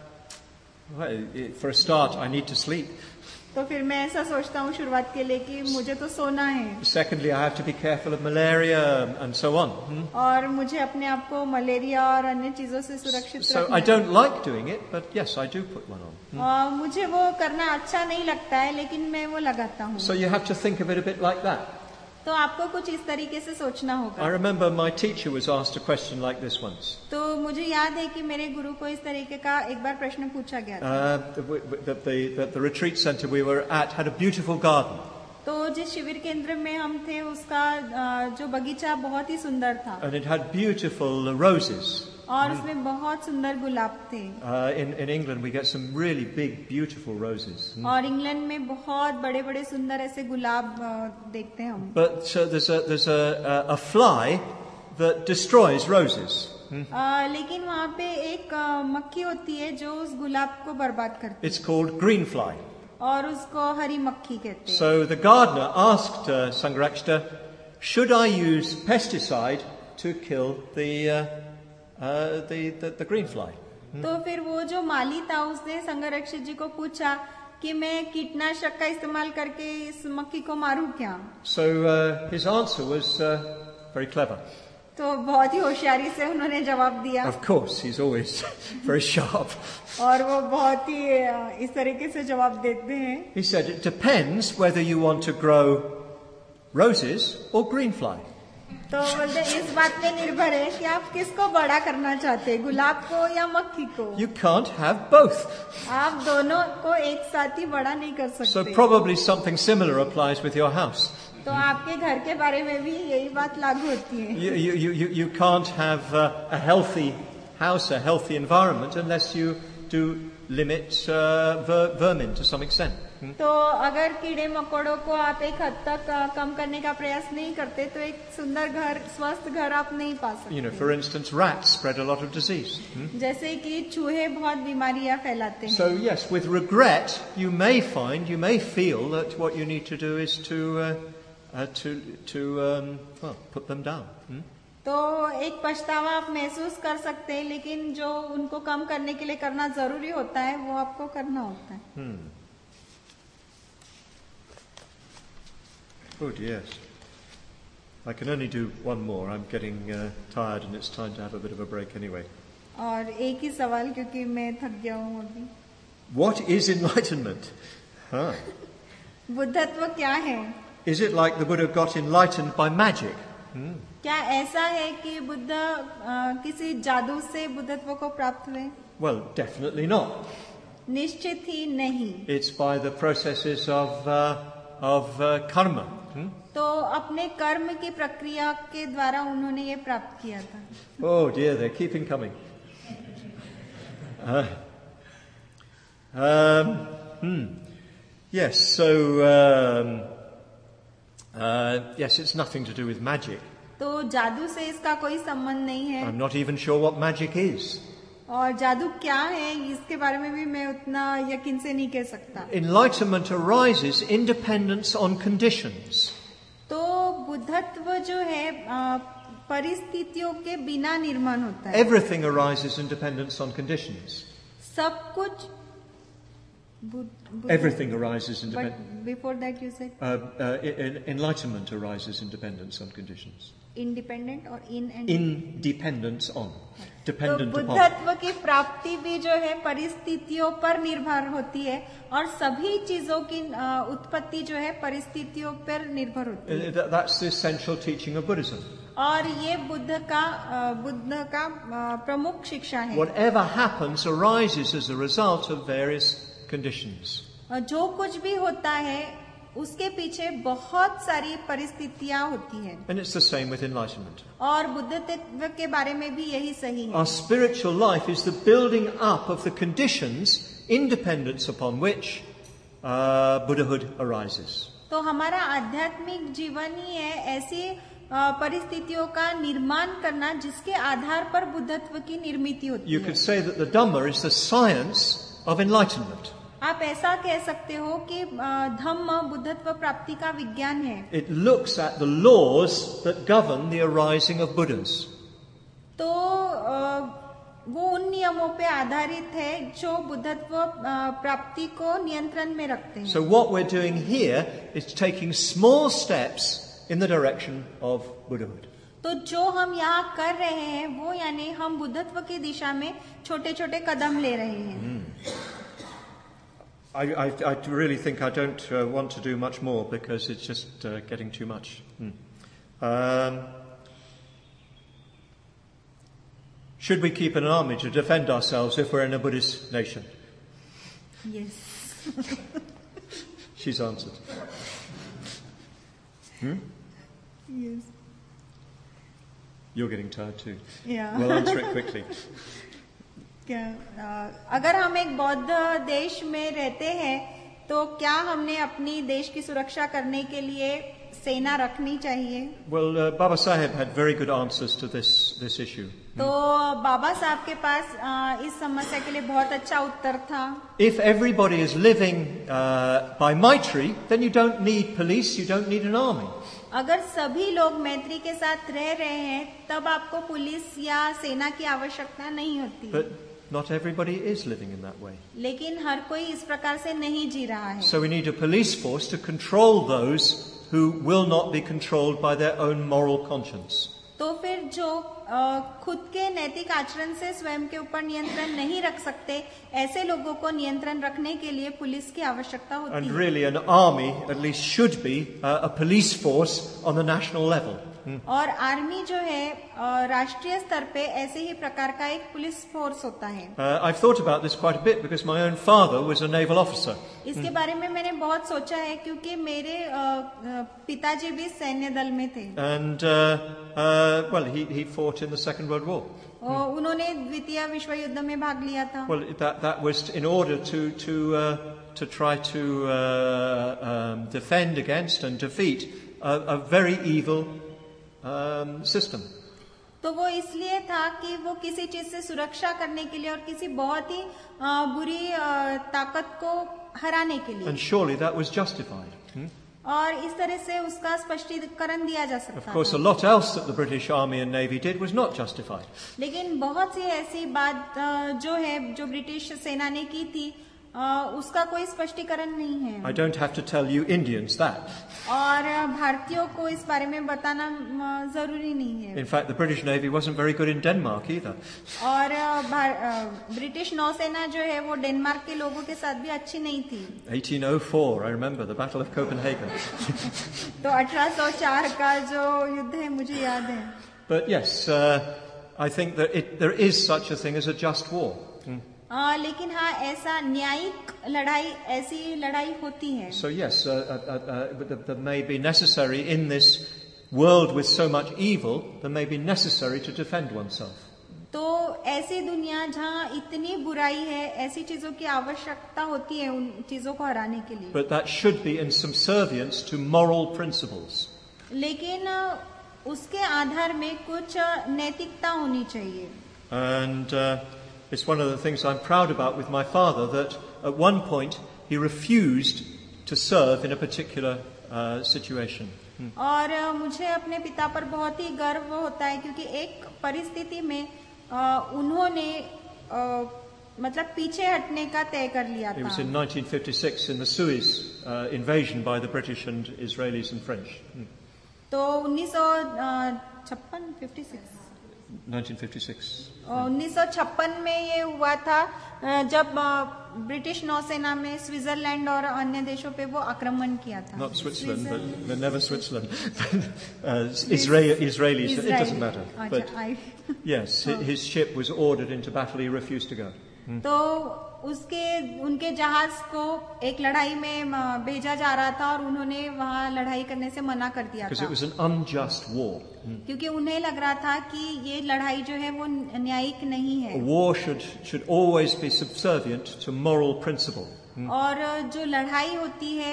well, for a start, I need to sleep. तो फिर मैं ऐसा सोचता हूँ शुरुआत के लिए कि मुझे तो सोना है, Secondly, I have to be careful of malaria and so on. Hmm? और मुझे अपने आप को मलेरिया और अन्य चीजों से सुरक्षित So रखना I है. don't like doing it, but yes, I do put one on. और मुझे वो करना अच्छा नहीं लगता है, लेकिन मैं वो लगाता हूँ. So you have to think of it a bit like that. तो आपको कुछ इस तरीके से सोचना I होगा. remember my teacher was asked a question like this once. तो मुझे याद है कि मेरे गुरु को इस तरीके का एक बार प्रश्न पूछा गया था. Uh, the, the, the, the retreat center we were at had a beautiful garden. तो जिस शिविर केंद्र में हम थे उसका अ, जो बगीचा बहुत ही सुंदर था, And it had beautiful roses. और उसमें बहुत सुंदर गुलाब थे. Uh, in, in England, we get some really big, beautiful roses. और इंग्लैंड में बहुत बड़े बड़े सुंदर ऐसे गुलाब अ, देखते हैं हम. But uh, there's, a, there's a, a, a fly that destroys roses. अ, लेकिन वहाँ पे एक अ, मक्खी होती है जो उस गुलाब को बर्बाद करती It's called green fly. है, और उसको हरी मक्खी कहते हैं. So the gardener asked uh, Sangharakshita, should I use pesticide to kill the, uh, uh, the, the, the green fly? तो फिर वो जो माली था उसने संगरक्षक जी को पूछा कि मैं कीटनाशक का इस्तेमाल करके इस मक्खी को मारूं क्या? So uh, his answer was uh, very clever. तो बहुत ही होशियारी से उन्होंने जवाब दिया, Of course, he's always very sharp. और वो बहुत ही अ, इस तरीके से जवाब देते हैं. He said, it depends whether you want to grow roses or green fly. तो बोलते हैं, इस बात पे निर्भर है कि आप किसको बड़ा करना चाहते हैं, गुलाब को या मक्खी को. You can't have both. आप दोनों को एक साथ ही बड़ा नहीं कर So सकते. probably something similar applies with your house. तो आपके घर के बारे में भी यही बात लागू होती है. You, you, you, you can't have uh, a healthy house, a healthy environment, unless you do limit uh, ver- vermin to some extent. Hmm? तो अगर कीड़े मकोड़ों को आप एक हद तक अ, कम करने का प्रयास नहीं करते तो एक सुंदर घर, स्वस्थ घर आप नहीं पा You know, सकते. for instance, rats spread a lot of disease. Hmm? जैसे कि चूहे बहुत बीमारियां फैलाते हैं. So yes, with regret, you may find, you may feel that what you need to do is to, uh, uh, to, to um, well, put them down. Hmm? तो एक पछतावा आप महसूस कर सकते हैं, लेकिन जो उनको कम करने के लिए करना जरूरी होता है वो आपको करना होता है. Hmm. Oh dear. I can only do one more. I'm getting uh, tired and it's time to have a bit of a break anyway. और एक ही सवाल क्योंकि मैं थक गया हूँ अभी. What is enlightenment? Huh. बुद्धत्व क्या है? Is it like the Buddha got enlightened by magic? Hmm. क्या ऐसा है कि बुद्ध अ, किसी जादू से बुद्धत्व को प्राप्त हुए? Well, definitely not. निश्चित ही नहीं. It's by the processes of uh, of uh, karma. Hmm? तो अपने कर्म की प्रक्रिया के द्वारा उन्होंने ये प्राप्त किया था. Oh dear, they're keeping coming. Uh, um, hmm. Yes, so um, uh, yes, it's nothing to do with magic. तो जादू से इसका कोई संबंध नहीं है. I'm not even sure what magic is. और जादू क्या है इसके बारे में भी मैं उतना यकीन से नहीं कह सकता. Enlightenment arises independence on conditions. तो बुद्धत्व जो है अ, परिस्थितियों के बिना निर्माण होता है. Everything arises independence on conditions. सब कुछ Buddha- Buddha- Everything arises independent. But before that you said Uh, uh, en- enlightenment arises independence on conditions. independent और in and Independence on. तो Dependent upon. बुद्धत्व की प्राप्ति भी जो है परिस्थितियों पर निर्भर होती है और सभी चीजों की अ, उत्पत्ति जो है परिस्थितियों पर निर्भर होती है. Uh, that- That's the essential teaching of Buddhism. और ये बुद्ध का अ, बुद्ध का अ, प्रमुख शिक्षा है. Whatever happens arises as a result of various conditions. और जो कुछ भी होता है उसके पीछे बहुत सारी परिस्थितियां होती हैं. And it's the same with enlightenment. और बुद्धत्व के बारे में भी यही सही है. Our spiritual life is the building up of the conditions, independence upon which uh, Buddhahood arises. तो हमारा आध्यात्मिक जीवन ही है ऐसी अ, परिस्थितियों का निर्माण करना जिसके आधार पर बुद्धत्व की निर्मिति होती You है. could say that the Dhamma is the science of enlightenment. आप ऐसा कह सकते हो कि अ, धम्म बुद्धत्व प्राप्ति का विज्ञान है. It looks at the laws that govern the arising of Buddhas. तो अ, वो उन नियमों पे आधारित है जो बुद्धत्व अ, प्राप्ति को नियंत्रण में रखते हैं. So what we're doing here is taking small steps in the direction of Buddhahood. तो जो हम यहाँ कर रहे हैं वो यानी हम बुद्धत्व की दिशा में छोटे छोटे कदम ले रहे हैं. I, I, I really think I don't uh, want to do much more because it's just uh, getting too much. Hmm. Um, should we keep an army to defend ourselves if we're in a Buddhist nation? Yes. She's answered. Hmm? Yes. You're getting tired too. Yeah. Well, answer it quickly. क्या अ, अगर हम एक बौद्ध देश में रहते हैं तो क्या हमने अपनी देश की सुरक्षा करने के लिए सेना रखनी चाहिए? Well, uh, Baba Sahib had very good answers to this this issue. तो बाबा साहब के पास अ, इस समस्या के लिए बहुत अच्छा उत्तर था. If everybody is living uh, by Maitri, then you don't need police, you don't need an army. अगर सभी लोग मैत्री के साथ रह रहे हैं तब आपको पुलिस या सेना की आवश्यकता नहीं होती. But not everybody is living in that way. लेकिन हर कोई इस प्रकार से नहीं जी रहा है. So we need a police force to control those who will not be controlled by their own moral conscience. तो फिर जो अ, खुद के नैतिक आचरण से स्वयं के ऊपर नियंत्रण नहीं रख सकते ऐसे लोगों को नियंत्रण रखने के लिए पुलिस की आवश्यकता होती And है. really an army at least should be uh, a police force on the national level. Hmm. और आर्मी जो है अ, राष्ट्रीय स्तर पे ऐसे ही प्रकार का एक पुलिस फोर्स होता है. Uh, I've thought about this quite a bit because my own father was a naval officer. इसके बारे में मैंने बहुत सोचा है क्योंकि मेरे अ, अ, पिताजी भी सैन्य दल में थे. And, uh, uh, well, he, he fought in the Second World War. और उन्होंने द्वितीय विश्व युद्ध में भाग लिया था. Well, that, that was in order to, to, uh, to try to uh, um, defend against and defeat a, a very evil um, system. तो वो इसलिए था कि वो किसी चीज से सुरक्षा करने के लिए और किसी बहुत ही अ, बुरी अ, ताकत को हराने के लिए. And surely that was justified. Hmm? और इस तरह से उसका स्पष्टीकरण दिया जा Of सकता course, a था. lot else that the British Army and Navy did was not justified. लेकिन बहुत सी ऐसी बात अ, जो है जो ब्रिटिश सेना ने की थी आ, उसका कोई स्पष्टीकरण नहीं है। I don't have to tell you Indians that. और भारतीयों को इस बारे में बताना आ, जरूरी नहीं है। In fact, the British Navy wasn't very good in Denmark either. और ब्रिटिश नौसेना जो है वो डेनमार्क के लोगों के साथ भी अच्छी नहीं थी। eighteen oh four, I remember the Battle of Copenhagen. तो अठारह सौ चार का जो युद्ध है मुझे याद है। But yes, uh, I think that it, there is such a thing as a just war. Hmm. आ, लेकिन हाँ ऐसा न्यायिक लड़ाई ऐसी लड़ाई होती है। So yes, uh, uh, uh, uh, there may be necessary in this world with so much evil, there may be necessary to defend oneself. तो ऐसी दुनिया जहाँ इतनी बुराई है, ऐसी चीजों की आवश्यकता होती है उन चीजों को हराने के लिए। But that should be in subservience to moral principles. लेकिन उसके आधार में कुछ नैतिकता होनी चाहिए। And uh, it's one of the things I'm proud about with my father, that at one point he refused to serve in a particular uh, situation. Hmm. और मुझे अपने पिता पर बहुत ही गर्व होता है क्योंकि एक परिस्थिति में uh, उन्होंने uh, मतलब पीछे हटने का तय कर लिया था। It was in nineteen fifty-six in the Suez uh, invasion by the British and Israelis and French. Hmm. तो उन्नीस सौ छप्पन फिफ्टी सिक्स nineteen fifty-six. उन्नीस सौ छप्पन में ये हुआ था जब ब्रिटिश नौसेना में स्विट्जरलैंड और अन्य देशों पे वो आक्रमण किया था। Not Switzerland, but, but never Switzerland. uh, Israel, Israelis, Israel. it doesn't matter. अच्छा, But I... yes, his ship was ordered into battle. He refused to go. Hmm. तो उसके उनके जहाज को एक लड़ाई में भेजा जा रहा था और उन्होंने वहाँ लड़ाई करने से मना कर दिया Because था। it was an unjust war. Hmm. क्योंकि उन्हें लग रहा था कि ये लड़ाई जो है वो न्यायिक नहीं है। A war should should always be subservient to moral principle. Hmm. और जो लड़ाई होती है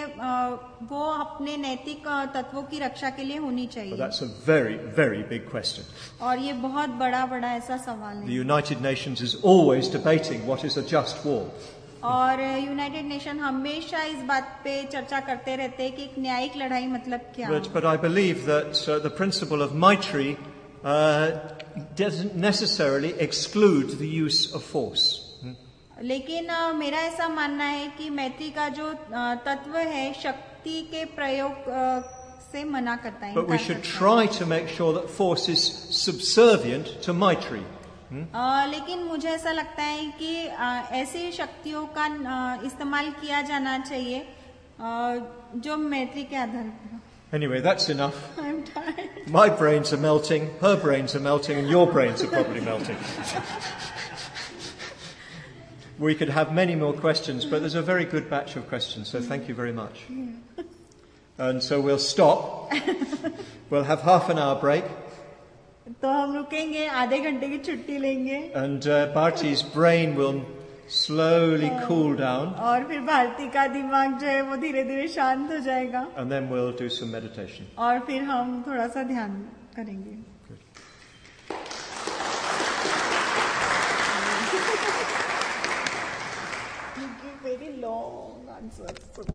वो अपने नैतिक तत्वों की रक्षा के लिए होनी चाहिए। But that's a very, very big question. और ये बहुत बड़ा बड़ा ऐसा सवाल है। The United Nations is always debating what is a just war. और यूनाइटेड नेशन हमेशा इस बात पे चर्चा करते रहते हैं कि एक न्यायिक लड़ाई मतलब क्या। But, but I believe that uh, the principle of Maitri uh, doesn't necessarily exclude the use of force. Hmm? लेकिन uh, मेरा ऐसा मानना है कि मैत्री का जो uh, तत्व है शक्ति के प्रयोग uh, से मना करता है। But we should try to make sure that force is subservient to Maitri. Hmm? Uh, लेकिन मुझे ऐसा लगता है कि uh, ऐसी शक्तियों का uh, इस्तेमाल किया जाना चाहिए uh, जो मैत्री के आधार पर। Anyway, that's enough. I'm tired. My brains are melting, her brains are melting, and your brains are probably melting. We could have many more questions, but there's a very good batch of questions, so thank you very much. And so we'll stop. We'll have half an hour break. तो हम रुकेंगे, आधे घंटे की छुट्टी लेंगे। And uh, Bharti's brain will slowly cool down. और फिर भारती का दिमाग जो है वो धीरे धीरे शांत हो जाएगा। And then we'll do some meditation. और फिर हम थोड़ा सा ध्यान करेंगे। Good. You give very long answers.